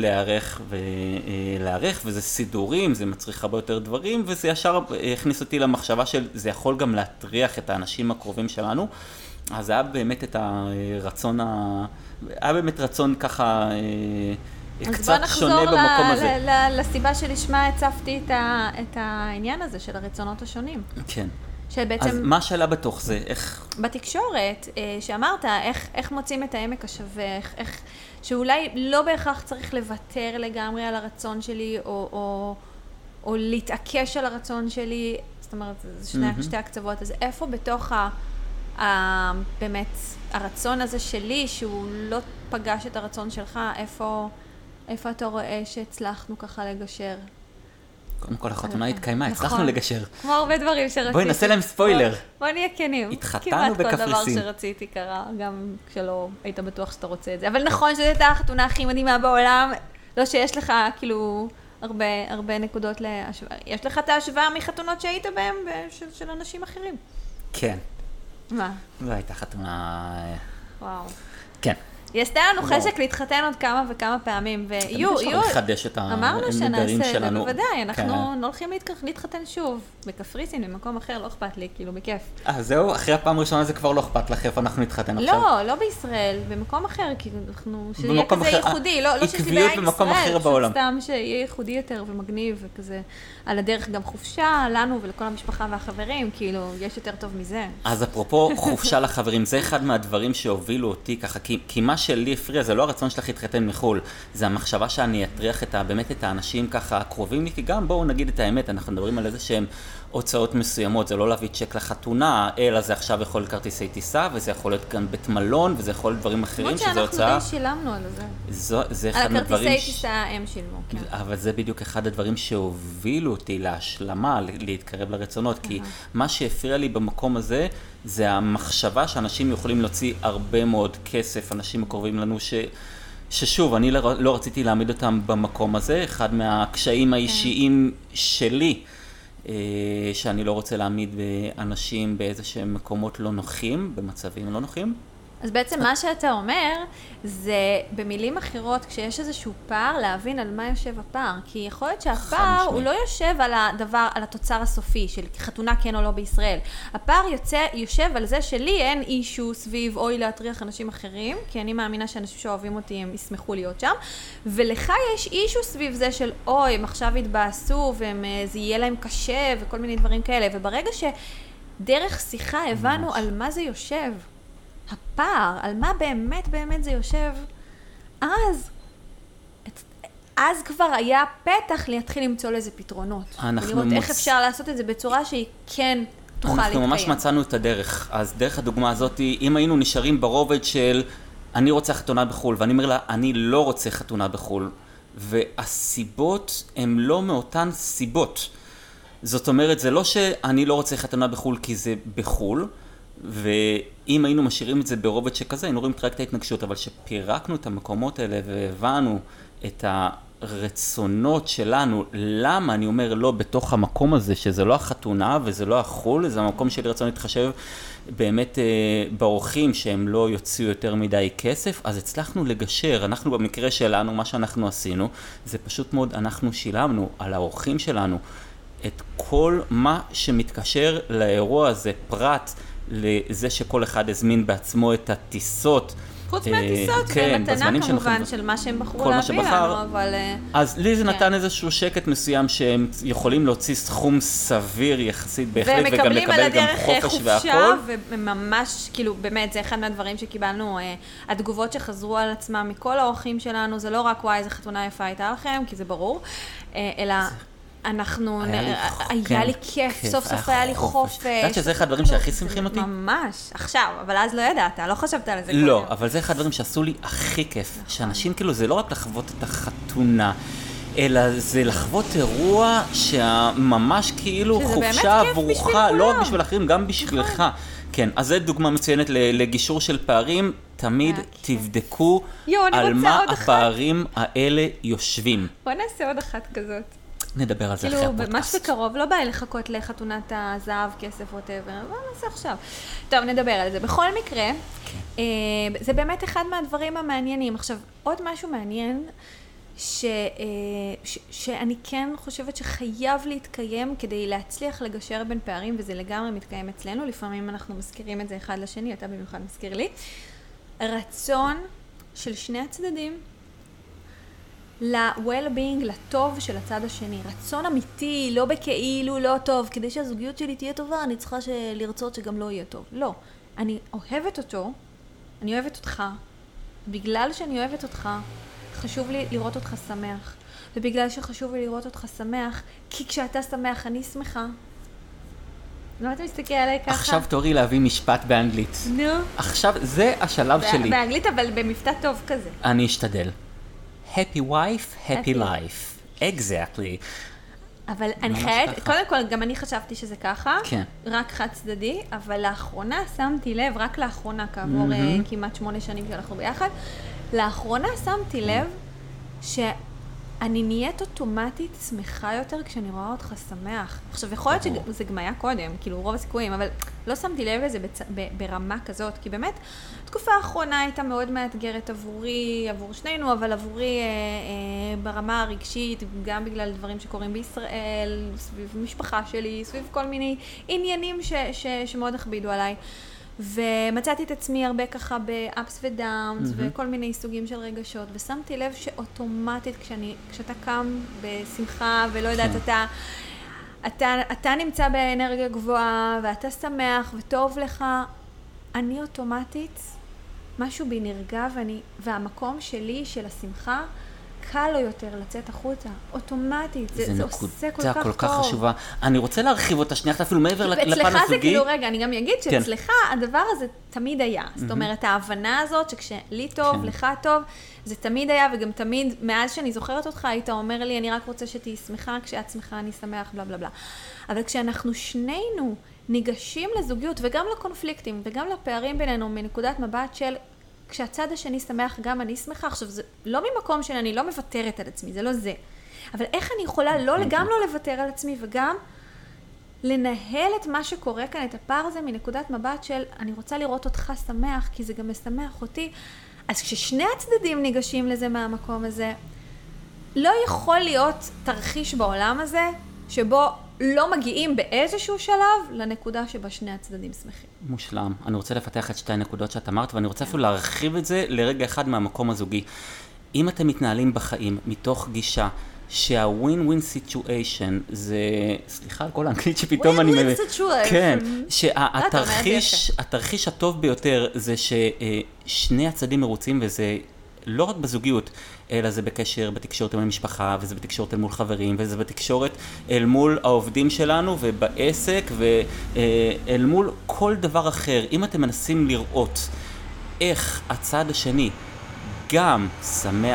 להיערך, וזה סידורים, זה מצריך הרבה יותר דברים, וזה ישר הכניס אותי למחשבה של זה יכול גם להטריח את האנשים הקרובים שלנו, אז היה באמת את הרצון, היה באמת רצון ככה קצת שונה במקום הזה. אז בוא נחזור לסיבה שלשמה הצפתי את העניין הזה של הרצונות השונים. כן. שבעצם... אז מה שאלה בתוך זה? איך... בתקשורת, שאמרת, איך מוצאים את העמק השווה, שאולי לא בהכרח צריך לוותר לגמרי על הרצון שלי, או להתעקש על הרצון שלי, זאת אומרת, זה שתי הקצוות, אז איפה בתוך באמת הרצון הזה שלי, שהוא לא פגש את הרצון שלך, איפה אתה רואה שהצלחנו ככה לגשר? קודם כל החתונה התקיימה, הצלחנו לגשר. כמו הרבה דברים שרציתי. בואי נעשה להם ספוילר. בואי נהיה כנים. התחתנו בקפריסין. כמעט כל דבר שרציתי קרה, גם כשלא היית בטוח שאתה רוצה את זה. אבל נכון שזו הייתה החתונה הכי מדהימה בעולם, לא שיש לך כאילו הרבה נקודות להשוואה. יש לך את ההשוואה מחתונות שהיית בהם של אנשים אחרים. כן. מה? זו הייתה חתונה... וואו. כן. יסתה לנו חשק להתחתן עוד כמה וכמה פעמים, ויהיו... אפשר לחדש את הנדרים שלנו. אמרנו שנעשה, בוודאי, אנחנו הולכים להתחתן שוב, בקפריסין, במקום אחר, לא אכפת לי, כאילו, בכיף. זהו, אחרי הפעם הראשונה זה כבר לא אכפת לך, איפה אנחנו נתחתן עכשיו? לא בישראל, במקום אחר, כאילו, שיהיה כזה ייחודי, לא שיש לי בעיה ישראל, סתם שיהיה ייחודי יותר ומגניב, וכזה, על הדרך גם חופשה, לנו ולכל המשפחה והחברים, כאילו, יש יותר טוב מזה. אז אפרופו חופשה לחברים, זה אחד מהדברים שהובילו אותי ככה, כי מה שלי הפריע, זה לא הרצון שלך להתחתן מחול, זה המחשבה שאני אטריח באמת את האנשים ככה הקרובים לי, כי גם בואו נגיד את האמת, אנחנו מדברים על איזה שהם הוצאות מסוימות, זה לא להביא צ'ק לחתונה, אלא זה עכשיו יכול להיות כרטיסי טיסה, וזה יכול להיות כאן בית מלון, וזה יכול להיות דברים אחרים שזה הוצאה. שאנחנו די שילמנו על זה. זה אחד מהדברים... על הכרטיסי טיסה הם שילמו, כן. אבל זה בדיוק אחד הדברים שהובילו אותי להשלמה, להתקרב לרצונות, כי מה שהפריע לי במקום הזה, זה המחשבה שאנשים יכולים להוציא הרבה מאוד כסף, אנשים הקרובים לנו ששוב, אני לא רציתי להעמיד אותם במקום הזה, אחד מהקשיים האישיים שלי, שאני לא רוצה להעמיד אנשים באיזה שהם מקומות לא נוחים, במצבים לא נוחים. אז בעצם מה שאתה אומר, זה במילים אחרות, כשיש איזשהו פער, להבין על מה יושב הפער. כי יכול להיות שהפער הוא לא יושב על הדבר, על התוצר הסופי, של חתונה כן או לא בישראל. הפער יושב על זה שלי אין אישו סביב אוי להטריח אנשים אחרים, כי אני מאמינה שאנשים שאוהבים אותי הם ישמחו להיות שם, ולך יש אישו סביב זה של אוי, הם עכשיו התבאסו, וזה יהיה להם קשה, וכל מיני דברים כאלה. וברגע שדרך שיחה הבנו על מה זה יושב, הפער, על מה באמת זה יושב, אז כבר היה פתח להתחיל למצוא לזה פתרונות. ולראות איך אפשר לעשות את זה בצורה שהיא כן תוכל להתקיים. אנחנו ממש מצאנו את הדרך. אז דרך הדוגמה הזאת, אם היינו נשארים ברובד של אני רוצה חתונה בחול, ואני אומר לה, אני לא רוצה חתונה בחול, והסיבות הן לא מאותן סיבות. זאת אומרת, זה לא שאני לא רוצה חתונה בחול כי זה בחול, ואם היינו משאירים את זה ברובד שכזה, היינו רואים רק את ההתנגשות, אבל שפירקנו את המקומות האלה והבנו את הרצונות שלנו, למה אני אומר לא בתוך המקום הזה, שזה לא החתונה וזה לא החול, זה המקום שלי רצון להתחשב באמת באורחים שהם לא יוציאו יותר מדי כסף, אז הצלחנו לגשר. אנחנו במקרה שלנו, מה שאנחנו עשינו, זה פשוט מאוד, אנחנו שילמנו על האורחים שלנו את כל מה שמתקשר לאירוע הזה, פרט לזה שכל אחד הזמין בעצמו את הטיסות. חוץ מהטיסות, ומתנה כמובן של מה שהם בחרו להביא לנו, אבל... אז לי זה נתן איזשהו שקט מסוים שהם יכולים להוציא סכום סביר יחסית בהחלט, וגם לקבל גם חופש והכל. וממש, כאילו, באמת, זה אחד מהדברים שקיבלנו, התגובות שחזרו על עצמם מכל האורחים שלנו, זה לא רק וואי, איזה חתונה יפה הייתה לכם, כי זה ברור, אלא... היה לי כיף, סוף סוף היה לי חופש. יודעת שזה אחד הדברים שהכי שמחים אותי? ממש, עכשיו, אבל אז לא ידעת, לא חשבת על זה. לא, אבל זה אחד הדברים שעשו לי הכי כיף, שאנשים כאילו, זה לא רק לחוות את החתונה, אלא זה לחוות אירוע שממש כאילו חופשה עבורך, לא רק בשביל אחרים, גם בשבילך. כן, אז זו דוגמה מצוינת לגישור של פערים, תמיד תבדקו על מה הפערים האלה יושבים. בוא נעשה עוד אחת כזאת. נדבר על זה אחרי הפודקאסט. כאילו, ממש בקרוב, לא בא לחכות לחתונת הזהב, כסף, whatever, אבל נעשה עכשיו. טוב, נדבר על זה. בכל מקרה, זה באמת אחד מהדברים המעניינים. עכשיו, עוד משהו מעניין, שאני כן חושבת שחייב להתקיים כדי להצליח לגשר בין פערים, וזה לגמרי מתקיים אצלנו. לפעמים אנחנו מזכירים את זה אחד לשני, אתה במיוחד מזכיר לי. רצון של שני הצדדים, ל-well-being, לטוב של הצד השני. רצון אמיתי, לא בכאילו, לא טוב. כדי שהזוגיות שלי תהיה טובה, אני צריכה לרצות שגם לא יהיה טוב. לא. אני אוהבת אותו, אני אוהבת אותך. בגלל שאני אוהבת אותך, חשוב לי לראות אותך שמח. ובגלל שחשוב לי לראות אותך שמח, כי כשאתה שמח, אני שמחה. לא אתה מסתכל עליי ככה? עכשיו תורי להביא משפט באנגלית. נו. עכשיו, זה השלב שלי. באנגלית, אבל במבטא טוב כזה. אני אשתדל. Happy wife, happy life. Exactly. אבל אני חייבת, קודם כל, גם אני חשבתי שזה ככה, כן. רק חד צדדי, אבל לאחרונה שמתי לב, רק לאחרונה, כעבור כמעט 8 שנים שאנחנו ביחד, לאחרונה שמתי לב שאני נהיית אוטומטית שמחה יותר כשאני רואה אותך שמח. עכשיו, יכול להיות שזה גם היה קודם, כאילו רוב הסיכויים, אבל לא שמתי לב לזה ברמה כזאת, כי באמת, התקופה האחרונה הייתה מאוד מאתגרת עבורי, עבור שנינו, אבל עבורי ברמה הרגשית, גם בגלל דברים שקורים בישראל, סביב משפחה שלי, סביב כל מיני עניינים שמאוד הכבידו עליי. ומצאתי את עצמי הרבה ככה ב-ups ו-downs וכל מיני סוגים של רגשות, ושמתי לב שאוטומטית כשאתה קם בשמחה ולא יודעת, אתה נמצא באנרגיה גבוהה ואתה שמח וטוב לך, אני אוטומטית, משהו בי נרגע והמקום שלי של השמחה, קל לו יותר לצאת החוצה, אוטומטית, זה עושה כל כך טוב. כל כך חשובה. אני רוצה להרחיב אותה שנייה, אפילו מעבר לפן הזוגי. ואצלך זה כאילו, רגע, אני גם אגיד שאצלך הדבר הזה תמיד היה. זאת אומרת, ההבנה הזאת שכשלי טוב, לך טוב, זה תמיד היה, וגם תמיד, מאז שאני זוכרת אותך, היית אומר לי, אני רק רוצה שתהי שמחה, כשאת שמחה אני שמח, בלה בלה בלה. אבל כשאנחנו שנינו ניגשים לזוגיות, וגם לקונפליקטים, וגם לפערים בינינו, מנקודת מבט של כשהצד השני שמח, גם אני שמחה. עכשיו, זה לא ממקום שאני לא מוותרת על עצמי, זה לא זה. אבל איך אני יכולה גם לא לוותר על עצמי, וגם לנהל את מה שקורה כאן, את הפער הזה, מנקודת מבט של אני רוצה לראות אותך שמח, כי זה גם משמח אותי. אז כששני הצדדים ניגשים לזה מהמקום הזה, לא יכול להיות תרחיש בעולם הזה, שבו לא מגיעים באיזשהו שלב לנקודה שבה שני הצדדים שמחים. מושלם. אני רוצה לפתח את שתי הנקודות שאת אמרת, ואני רוצה אפילו להרחיב את זה לרגע אחד מהמקום הזוגי. אם אתם מתנהלים בחיים מתוך גישה שה-win-win situation זה, סליחה על כל האנגלית שפתאום אני... win-win situation. כן, שהתרחיש הטוב ביותר זה ששני הצדדים מרוצים, וזה לא רק בזוגיות, אלא זה בקשר, בתקשורת עם המשפחה, וזה בתקשורת אל מול חברים, וזה בתקשורת אל מול העובדים שלנו, ובעסק, ואל מול כל דבר אחר. אם אתם מנסים לראות איך הצד השני גם שמח,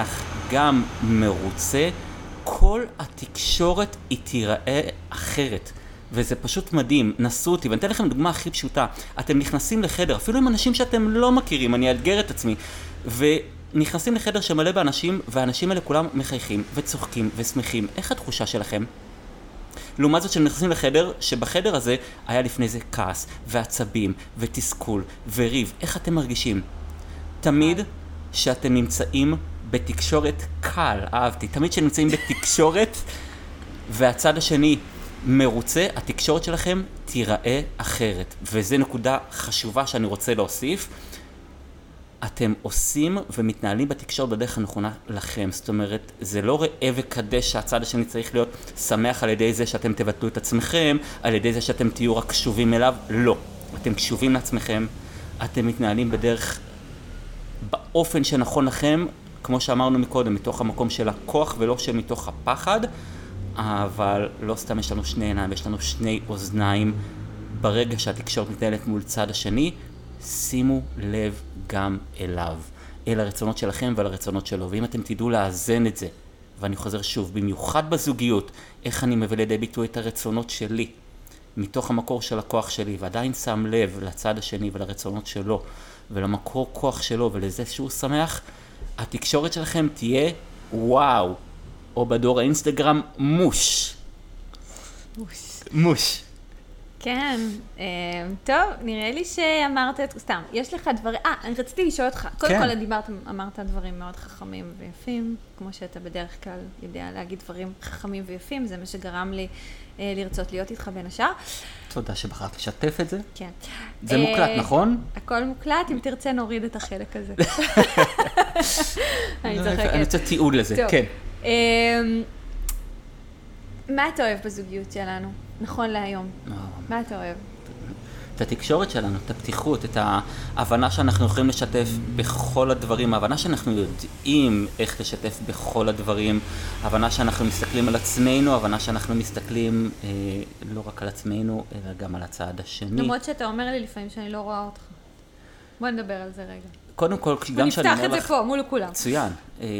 גם מרוצה, כל התקשורת היא תיראה אחרת. וזה פשוט מדהים, נסו אותי, ואני אתן לכם דוגמה הכי פשוטה. אתם נכנסים לחדר, אפילו עם אנשים שאתם לא מכירים, אני אאתגר את עצמי, ונכנסים לחדר שמלא באנשים, והאנשים האלה כולם מחייכים וצוחקים ושמחים. איך התחושה שלכם? לעומת זאת שנכנסים לחדר, שבחדר הזה היה לפני זה כעס, ועצבים, ותסכול, וריב. איך אתם מרגישים? תמיד שאתם נמצאים בתקשורת קל, אהבתי, תמיד שנמצאים בתקשורת, והצד השני מרוצה, התקשורת שלכם תיראה אחרת. וזו נקודה חשובה שאני רוצה להוסיף. אתם עושים ומתנהלים בתקשורת בדרך הנכונה לכם. זאת אומרת, זה לא ראה וקדש שהצד השני צריך להיות שמח על ידי זה שאתם תבטלו את עצמכם, על ידי זה שאתם תהיו רק קשובים אליו. לא. אתם קשובים לעצמכם, אתם מתנהלים בדרך, באופן שנכון לכם, כמו שאמרנו מקודם, מתוך המקום של הכוח ולא שמתוך הפחד, אבל לא סתם יש לנו שני עיניים, יש לנו שני אוזניים. ברגע שהתקשורת מתנהלת מול צד השני, שימו לב גם אליו, אל הרצונות שלכם ועל הרצונות שלו. ואם אתם תדעו לאזן את זה, ואני חוזר שוב, במיוחד בזוגיות, איך אני מביא לידי ביטוי את הרצונות שלי, מתוך המקור של הכוח שלי, ועדיין שם לב לצד השני ולרצונות שלו, ולמקור כוח שלו ולזה שהוא שמח, התקשורת שלכם תהיה וואו, או בדור האינסטגרם מוש. מוש. כן, טוב, נראה לי שאמרת את, סתם, יש לך דברים, אני רציתי לשאול אותך, קודם כל אמרת דברים מאוד חכמים ויפים, כמו שאתה בדרך כלל יודע להגיד דברים חכמים ויפים, זה מה שגרם לי לרצות להיות איתך בין השאר. תודה שבחרת לשתף את זה. כן. זה מוקלט, נכון? הכל מוקלט, אם תרצה נוריד את החלק הזה. אני צוחקת. אני רוצה תיעוד לזה, כן. מה אתה אוהב בזוגיות שלנו? נכון להיום. מה אתה אוהב? את התקשורת שלנו, את הפתיחות, את ההבנה שאנחנו יכולים לשתף בכל הדברים, ההבנה שאנחנו יודעים איך לשתף בכל הדברים, ההבנה שאנחנו מסתכלים על עצמנו, ההבנה שאנחנו מסתכלים לא רק על עצמנו, אלא גם על הצד השני. למרות שאתה אומר לי לפעמים שאני לא רואה אותך. בוא נדבר על זה רגע. קודם כל, גם שאני אומר לך... נפתח את זה פה, מול כולם. מצוין.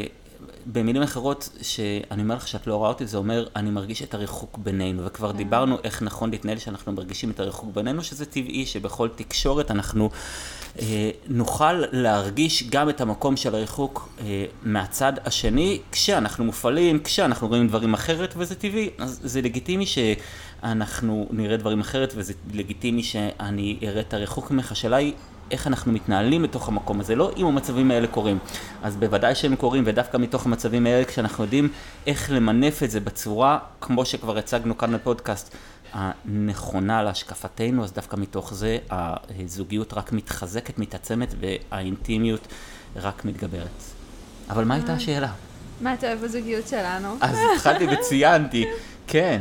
במילים אחרות, שאני אומר לך שאת לא רואה אותי, זה אומר, אני מרגיש את הריחוק בינינו, וכבר דיברנו איך נכון להתנהל שאנחנו מרגישים את הריחוק בינינו, שזה טבעי שבכל תקשורת אנחנו נוכל להרגיש גם את המקום של הריחוק מהצד השני, כשאנחנו מופעלים, כשאנחנו רואים דברים אחרת, וזה טבעי. אז זה לגיטימי שאנחנו נראה דברים אחרת, וזה לגיטימי שאני אראה את הריחוק ממך. השאלה היא, איך אנחנו מתנהלים בתוך המקום הזה, לא אם המצבים האלה קורים. אז בוודאי שהם קורים, ודווקא מתוך המצבים האלה, כשאנחנו יודעים איך למנף את זה בצורה, כמו שכבר הצגנו כאן בפודקאסט, הנכונה להשקפתנו, אז דווקא מתוך זה הזוגיות רק מתחזקת, מתעצמת, והאינטימיות רק מתגברת. אבל מה הייתה השאלה? מה אתה אוהב בזוגיות שלנו? אז התחלתי וציינתי, כן,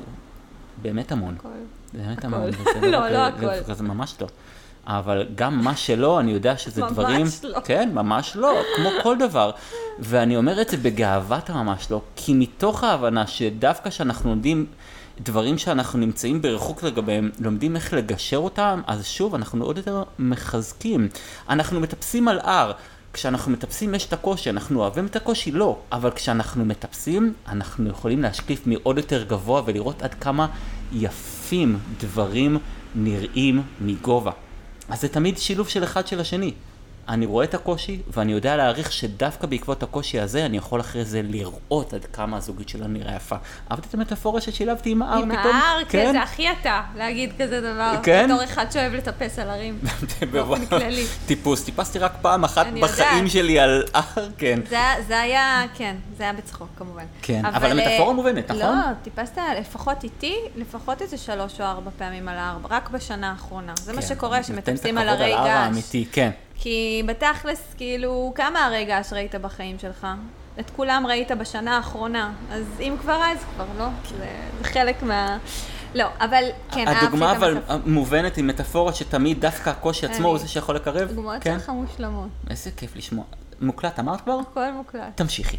באמת המון. באמת המון. לא, לא הכל. זה ממש לא. אבל גם מה שלא, אני יודע שזה דברים... ממש לא. כן, ממש לא, כמו כל דבר. ואני אומר את זה בגאוות הממש לא, כי מתוך ההבנה שדווקא שאנחנו לומדים דברים שאנחנו נמצאים ברחוק לגביהם, לומדים איך לגשר אותם, אז שוב, אנחנו עוד יותר מחזקים. אנחנו מטפסים על הר. כשאנחנו מטפסים יש את הקושי, אנחנו אוהבים את הקושי? לא. אבל כשאנחנו מטפסים, אנחנו יכולים להשקיף מעוד יותר גבוה ולראות עד כמה יפים דברים נראים מגובה. אז זה תמיד שילוב של אחד של השני. אני רואה את הקושי, ואני יודע להעריך שדווקא בעקבות הקושי הזה, אני יכול אחרי זה לראות עד כמה הזוגית שלנו נראה יפה. אהבתי את המטאפורה ששילבתי עם ההר פתאום. עם ההר, כן, זה הכי אתה, להגיד כזה דבר. כן? בתור אחד שאוהב לטפס על הרים. באופן כללי. טיפסתי רק פעם אחת בחיים שלי על הר, כן. זה היה, כן, זה היה בצחוק כמובן. כן, אבל המטאפורה מובנת, נכון? לא, טיפסת לפחות איתי, לפחות איזה 3 או 4 פעמים על ההר, רק בשנה האחרונה. זה מה שקורה, שמטפסים על הרי געש. כי בתכלס, כאילו, כמה הרי געש ראית בחיים שלך? את כולם ראית בשנה האחרונה, אז אם כבר אז כבר, לא? זה חלק מה... לא, אבל כן, הדוגמה אבל מובנת עם מטאפורה שתמיד דווקא הקושי עצמו הוא זה שיכול לקרב. דוגמאות שלך מושלמות. איזה כיף לשמוע. מוקלט, אמרת כבר? הכל מוקלט. תמשיכי.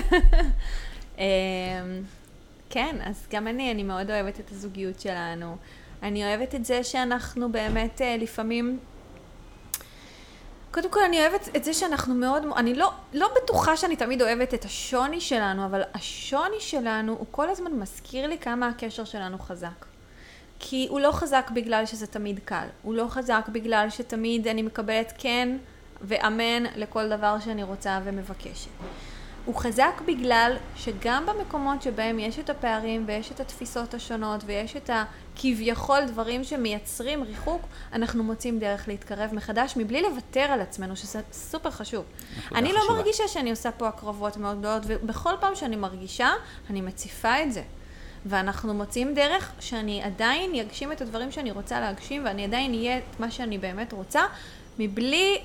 כן, אז גם אני מאוד אוהבת את הזוגיות שלנו. אני אוהבת את זה שאנחנו באמת לפעמים... קודם כל אני אוהבת את זה שאנחנו מאוד, אני לא בטוחה שאני תמיד אוהבת את השוני שלנו, אבל השוני שלנו הוא כל הזמן מזכיר לי כמה הקשר שלנו חזק. כי הוא לא חזק בגלל שזה תמיד קל, הוא לא חזק בגלל שתמיד אני מקבלת כן ואמן לכל דבר שאני רוצה ומבקשת. הוא חזק בגלל שגם במקומות שבהם יש את הפערים ויש את התפיסות השונות ויש את הכביכול דברים שמייצרים ריחוק, אנחנו מוצאים דרך להתקרב מחדש מבלי לוותר על עצמנו, שזה סופר חשוב. אני לא מרגישה שאני עושה פה הקרבות מאוד גדולות, ובכל פעם שאני מרגישה, אני מציפה את זה. ואנחנו מוצאים דרך שאני עדיין יגשים את הדברים שאני רוצה להגשים, ואני עדיין אהיה את מה שאני באמת רוצה, מבלי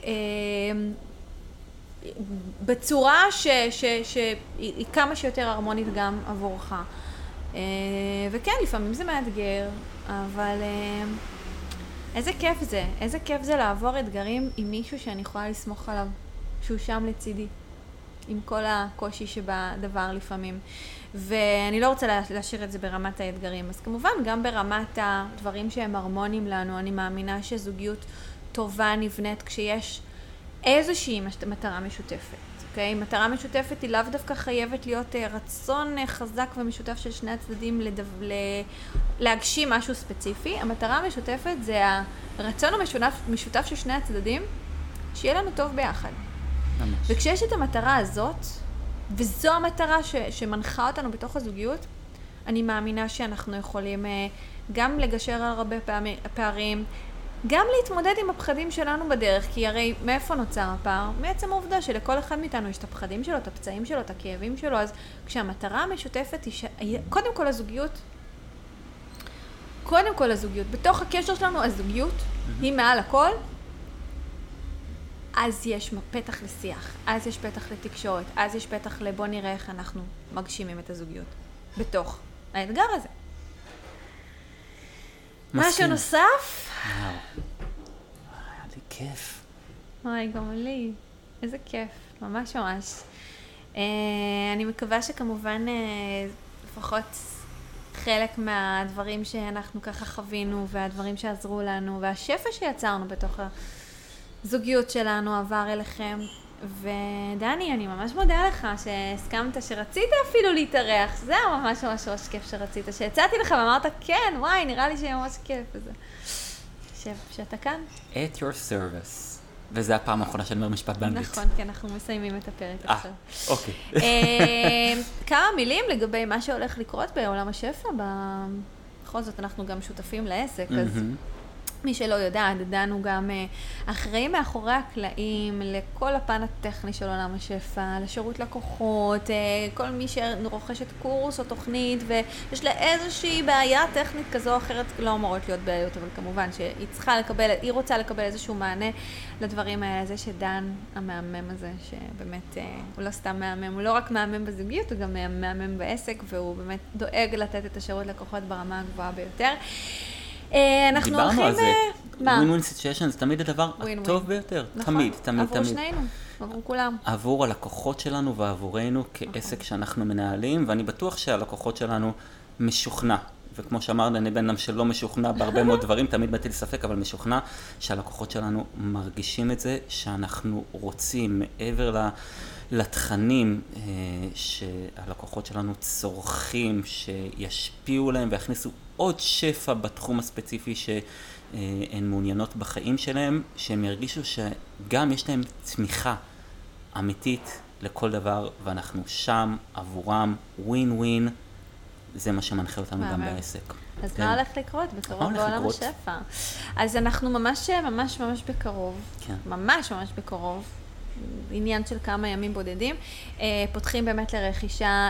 בצורה שהיא כמה שיותר הרמונית גם עבורך. וכן, לפעמים זה מאתגר, אבל איזה כיף זה. איזה כיף זה לעבור אתגרים עם מישהו שאני יכולה לסמוך עליו, שהוא שם לצידי, עם כל הקושי שבדבר לפעמים. ואני לא רוצה להשאיר את זה ברמת האתגרים. אז כמובן, גם ברמת הדברים שהם הרמוניים לנו, אני מאמינה שזוגיות טובה נבנית כשיש איזושהי מטרה משותפת, אוקיי? מטרה משותפת היא לאו דווקא חייבת להיות רצון חזק ומשותף של שני הצדדים להגשים משהו ספציפי. המטרה המשותפת זה הרצון המשותף של שני הצדדים, שיהיה לנו טוב ביחד. ממש. וכשיש את המטרה הזאת, וזו המטרה שמנחה אותנו בתוך הזוגיות, אני מאמינה שאנחנו יכולים גם לגשר על הרבה פערים, גם להתמודד עם הפחדים שלנו בדרך, כי הרי מאיפה נוצר הפער? מעצם העובדה שלכל אחד מאיתנו יש את הפחדים שלו, את הפצעים שלו, את הכאבים שלו, אז כשהמטרה המשותפת היא קודם כל הזוגיות, בתוך הקשר שלנו הזוגיות היא מעל הכל, אז יש פתח לשיח, אז יש פתח לתקשורת, אז יש פתח לבוא נראה איך אנחנו מגשימים את הזוגיות בתוך האתגר הזה. משהו נוסף? וואו, היה לי כיף. אוי, גם לי. איזה כיף, ממש ממש. אני מקווה שכמובן לפחות חלק מהדברים שאנחנו ככה חווינו והדברים שעזרו לנו והשפע שיצרנו בתוך הזוגיות שלנו עבר אליכם. ודני, אני ממש מודה לך שהסכמת, שרצית אפילו להתארח. זה היה ממש ממש ממש כיף שרצית, שהצעתי לך ואמרת כן, וואי, נראה לי שיהיה ממש כיף. וזה. שאתה כאן. At your service. וזה הפעם האחרונה שאני אומר משפט באנגלית. נכון, כי אנחנו מסיימים את הפרק עכשיו. אוקיי. כמה מילים לגבי מה שהולך לקרות בעולם השפע. בכל זאת אנחנו גם שותפים לעסק, אז מי שלא יודע, דנו גם אחראים מאחורי הקלעים לכל הפן הטכני של עולם השפע, לשירות לקוחות, כל מי שרוכשת קורס או תוכנית ויש לה איזושהי בעיה טכנית כזו או אחרת, לא אמורות להיות בעיות, אבל כמובן שהיא רוצה לקבל איזשהו מענה לדברים האלה. זה שדן המאמם הזה, שבאמת הוא לא סתם מאמם, הוא לא רק מאמם בזוגיות, הוא גם מאמם בעסק, והוא באמת דואג לתת את השירות לקוחות ברמה הגבוהה ביותר. אנחנו הולכים... דיברנו על זה. win-win situation זה תמיד הדבר הטוב ביותר. תמיד, תמיד, תמיד. עבור שנינו, עבור כולם. עבור הלקוחות שלנו ועבורנו כעסק שאנחנו מנהלים, ואני בטוח שהלקוחות שלנו משוכנע. וכמו שאמרנו, אני בן אדם שלא משוכנע בהרבה מאוד דברים, תמיד מטיל ספק, אבל משוכנע שהלקוחות שלנו מרגישים את זה, שאנחנו רוצים מעבר לתכנים שהלקוחות שלנו צורכים, שישפיעו להם ויכניסו עוד שפע בתחום הספציפי שהן מעוניינות בחיים שלהם, שהם ירגישו שגם יש להם תמיכה אמיתית לכל דבר, ואנחנו שם עבורם, ווין ווין, זה מה שמנחה אותנו גם בעסק. אז מה הולך לקרות בקרוב בעולם השפע? אז אנחנו ממש בקרוב, ממש בקרוב, עניין של כמה ימים בודדים, פותחים באמת לרכישה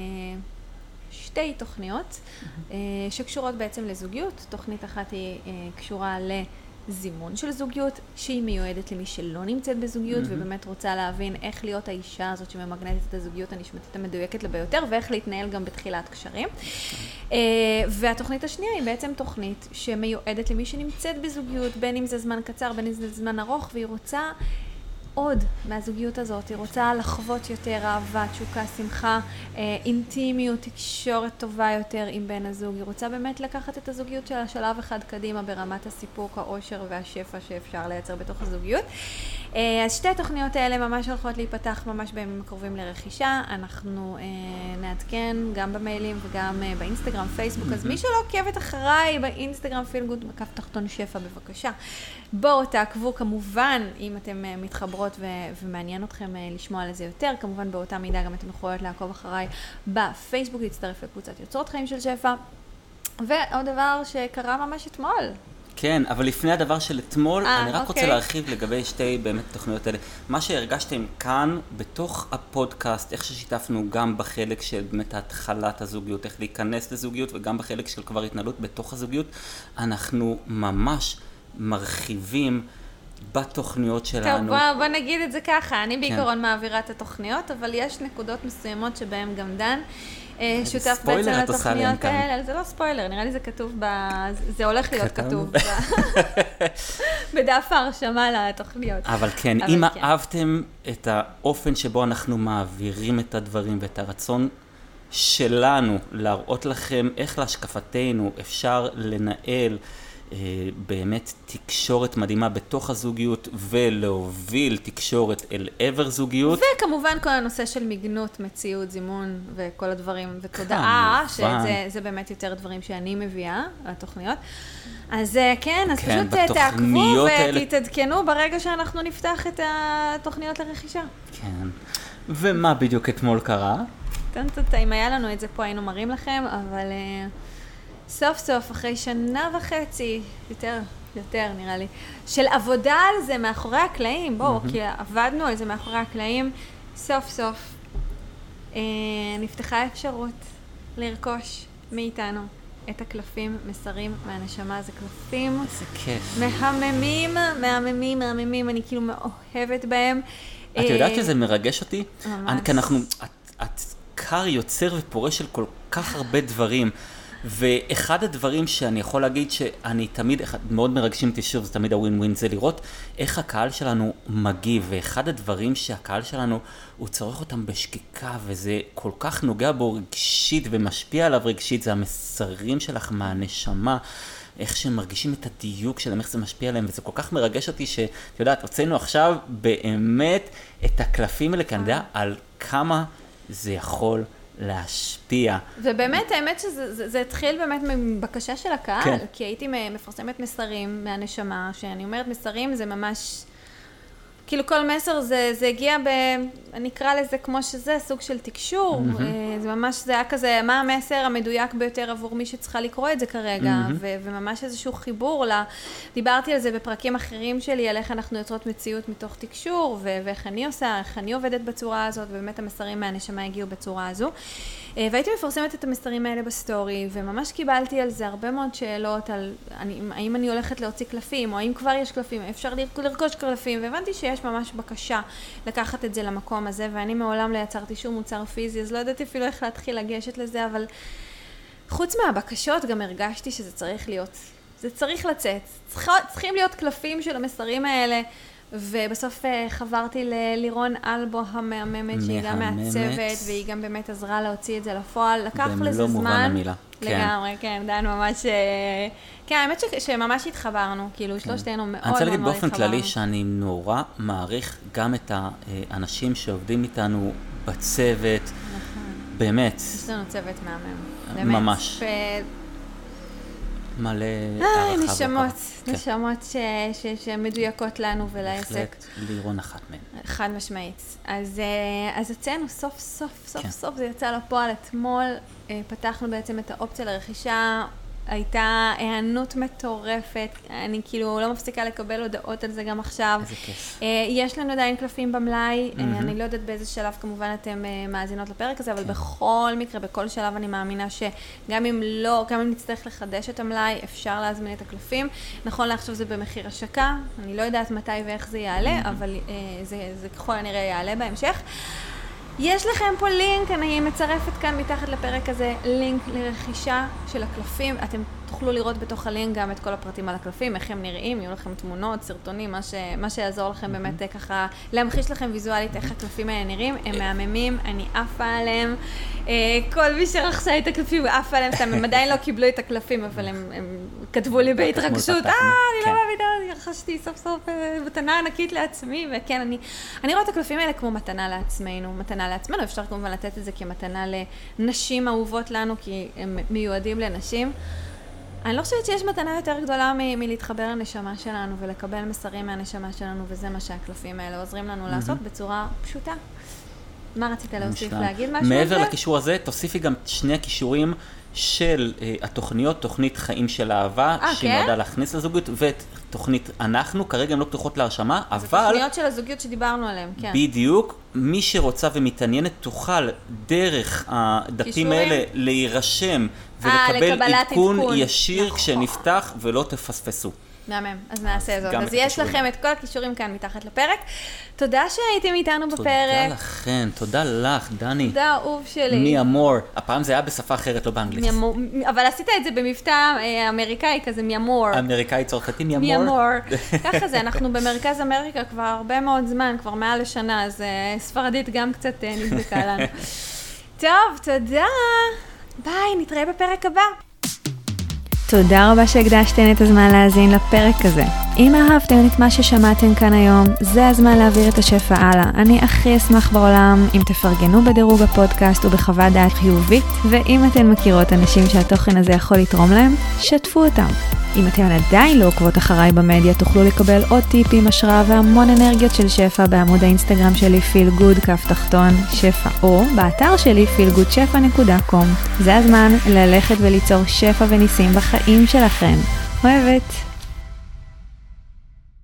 שתי תוכניות שקשורות בעצם לזוגיות. תוכנית אחת היא קשורה לזימון של זוגיות, שהיא מיועדת למי שלא נמצאת בזוגיות ובאמת רוצה להבין איך להיות האישה הזאת שממגנטת את הזוגיות הנשמתית המדויקת לה ביותר, ואיך להתנהל גם בתחילת קשרים. והתוכנית השנייה היא בעצם תוכנית שמיועדת למי שנמצאת בזוגיות, בין אם זה זמן קצר, בין אם זה זמן ארוך, והיא רוצה עוד מהזוגיות הזאת, היא רוצה לחוות יותר אהבה, תשוקה, שמחה, אינטימיות, תקשורת טובה יותר עם בן הזוג. היא רוצה באמת לקחת את הזוגיות שלה שלב אחד קדימה ברמת הסיפוק, האושר והשפע שאפשר לייצר בתוך הזוגיות. אז שתי התוכניות האלה ממש הולכות להיפתח ממש בימים הקרובים לרכישה. אנחנו נעדכן גם במיילים וגם באינסטגרם, פייסבוק. אז מי שלא עוקבת אחריי באינסטגרם פילגוד מקף תחתון שפע, בבקשה. בואו תעקבו כמובן, אם אתם מתחברות ומעניין אתכם לשמוע על זה יותר. כמובן באותה מידה גם אתם יכולות לעקוב אחריי בפייסבוק, להצטרף לקבוצת יוצרות חיים של שפע. ועוד דבר שקרה ממש אתמול. כן, אבל לפני הדבר של אתמול, אני רק רוצה להרחיב לגבי שתי באמת תוכניות האלה. מה שהרגשתם כאן, בתוך הפודקאסט, איך ששיתפנו גם בחלק של באמת התחלת הזוגיות, איך להיכנס לזוגיות, וגם בחלק של כבר התנהלות בתוך הזוגיות, אנחנו ממש מרחיבים בתוכניות שלנו. טוב, בוא נגיד את זה ככה. אני בעיקרון מעבירה את התוכניות, אבל יש נקודות מסוימות שבהן גם דן שותף בעצם לתוכניות האלה. זה לא ספוילר, נראה לי זה כתוב זה הולך להיות כתוב בדף ההרשמה לתוכניות. אבל כן, אם אהבתם את האופן שבו אנחנו מעבירים את הדברים ואת הרצון שלנו להראות לכם איך להשקפתנו אפשר לנהל באמת תקשורת מדהימה בתוך הזוגיות ולהוביל תקשורת אל עבר זוגיות. וכמובן כל הנושא של מגנות, מציאות, זימון וכל הדברים ותודעה, שזה באמת יותר דברים שאני מביאה לתוכניות. אז כן, אז פשוט תעקבו ותתעדכנו ברגע שאנחנו נפתח את התוכניות לרכישה. כן. ומה בדיוק אתמול קרה? אם היה לנו את זה פה היינו מראים לכם, אבל סוף סוף, אחרי שנה וחצי, יותר נראה לי, של עבודה על זה מאחורי הקלעים, בואו, כי עבדנו על זה מאחורי הקלעים, סוף סוף נפתחה אפשרות לרכוש מאיתנו את הקלפים מסרים מהנשמה. זה קלפים מהממים, אני כאילו מאוהבת בהם. את יודעת שזה מרגש אותי? ממש. כי את קר יוצר ופורש של כל כך הרבה דברים. ואחד הדברים שאני יכול להגיד שאני תמיד, מאוד מרגשים אותי שוב, זה תמיד הווין ווין, זה לראות איך הקהל שלנו מגיב, ואחד הדברים שהקהל שלנו, הוא צורך אותם בשקיקה, וזה כל כך נוגע בו רגשית ומשפיע עליו רגשית, זה המסרים שלך מהנשמה, איך שהם מרגישים את הדיוק שלהם, איך זה משפיע עליהם, וזה כל כך מרגש אותי שאת יודעת, הוצאנו עכשיו באמת את הקלפים האלה, כי אני יודע על כמה זה יכול להשפיע. ובאמת, האמת שזה התחיל באמת מבקשה של הקהל, כן. כי הייתי מפרסמת מסרים מהנשמה, שאני אומרת מסרים זה ממש, כאילו כל מסר זה הגיע אני אקרא לזה כמו שזה, סוג של תקשור, זה ממש, זה היה כזה, מה המסר המדויק ביותר עבור מי שצריכה לקרוא את זה כרגע, וממש איזשהו חיבור דיברתי על זה בפרקים אחרים שלי, על איך אנחנו יוצרות מציאות מתוך תקשור, ואיך אני עושה, איך אני עובדת בצורה הזאת, ובאמת המסרים מהנשמה הגיעו בצורה הזו. והייתי מפרסמת את המסרים האלה בסטורי, וממש קיבלתי על זה הרבה מאוד שאלות, על האם אני הולכת להוציא קלפים, או האם כבר יש קלפים, אפשר לרכוש קלפים, והבנתי שיש ממש בקשה לקחת את זה למקום הזה, ואני מעולם לא יצרתי שום מוצר פיזי, אז לא ידעתי אפילו איך להתחיל לגשת לזה, אבל חוץ מהבקשות גם הרגשתי שזה צריך להיות, זה צריך לצאת, צריכים להיות קלפים של המסרים האלה, ובסוף חברתי ללירון אלבו המהממת, שהיא גם מעצבת, והיא גם באמת עזרה להוציא את זה לפועל. לקח לזה זמן. לגמרי, כן, דן ממש, כן, האמת שממש התחברנו, כאילו שלושתנו מאוד מאוד התחברנו. אני רוצה להגיד באופן כללי שאני נורא מעריך גם את האנשים שעובדים איתנו בצוות, באמת. יש לנו צוות מהמם. ממש. מלא הערכה. נשמות שמדויקות לנו ולעסק. בהחלט לירון אחת מהן. חד משמעית. אז אצלנו סוף זה יצא לפועל אתמול, פתחנו בעצם את האופציה לרכישה, הייתה הענות מטורפת, אני כאילו לא מפסיקה לקבל הודעות על זה גם עכשיו. איזה כיף. יש לנו עדיין קלפים במלאי, אני לא יודעת באיזה שלב כמובן אתם מאזינות לפרק הזה, אבל בכל מקרה, בכל שלב אני מאמינה שגם אם לא, גם אם נצטרך לחדש את המלאי, אפשר להזמין את הקלפים. נכון לעכשיו זה במחיר השקה, אני לא יודעת מתי ואיך זה יעלה, אבל זה ככל הנראה יעלה בהמשך. יש לכם פה לינק, אני מצרפת כאן מתחת לפרק הזה, לינק לרכישה של הקלפים. אתם תוכלו לראות בתוך הלינק גם את כל הפרטים על הקלפים, איך הם נראים, יהיו לכם תמונות, סרטונים, מה שיעזור לכם באמת ככה להמחיש לכם ויזואלית איך הקלפים האלה נראים. הם מהממים, אני עפה עליהם. כל מי שרכשה את הקלפים עפה עליהם, הם עדיין לא קיבלו את הקלפים, אבל הם כתבו לי בהתרגשות, אני לא מאמינה, רכשתי סוף סוף מתנה ענקית לעצמי, וכן, אני רואה את הקלפים האלה כמו מתנה לעצמנו, אפשר כמובן לתת את זה כמתנה לנשים אהובות לנו, כי הם מיועדים לנשים. אני לא חושבת שיש מתנה יותר גדולה מלהתחבר לנשמה שלנו ולקבל מסרים מהנשמה שלנו, וזה מה שהקלפים האלה עוזרים לנו לעשות בצורה פשוטה. מה רצית להוסיף? להגיד משהו? מעבר לקישור הזה, תוסיפי גם שני הקישורים של התוכניות, תוכנית חיים של אהבה, שנועדה להכניס לזוגיות, ותוכנית אנחנו, כרגע הן לא פתוחות להרשמה, אבל... זה תוכניות של הזוגיות שדיברנו עליהן, כן. בדיוק, מי שרוצה ומתעניינת תוכל דרך הדפים האלה להירשם ולקבל עדכון ישיר כשנפתח ולא תפספסו. מהמם, אז נעשה זאת. אז יש לכם את כל הכישורים כאן מתחת לפרק. תודה שהייתם איתנו בפרק. תודה לכם, תודה לך, דני. תודה, אהוב שלי. מי אמור. הפעם זה היה בשפה אחרת, לא באנגלית. אבל עשית את זה במבטא אמריקאי כזה, מי אמור. אמריקאי צרפתי, מי אמור. מי אמור. ככה זה, אנחנו במרכז אמריקה כבר הרבה מאוד זמן, כבר מעל לשנה, אז ספרדית גם קצת נדבקה לנו. טוב, תודה. ביי, נתראה בפרק הבא. תודה רבה שהקדשתן את הזמן להאזין לפרק הזה. אם אהבתם את מה ששמעתם כאן היום, זה הזמן להעביר את השפע הלאה. אני הכי אשמח בעולם אם תפרגנו בדירוג הפודקאסט ובחוות דעת חיובית, ואם אתן מכירות אנשים שהתוכן הזה יכול לתרום להם, שתפו אותם. אם אתן עדיין לא עוקבות אחריי במדיה, תוכלו לקבל עוד טיפים, השראה והמון אנרגיות של שפע בעמוד האינסטגרם שלי feelgood_שפע, או באתר שלי feelgoodשפע.com. זה הזמן ללכת וליצור שפע וניסים בחיים שלכם. אוהבת.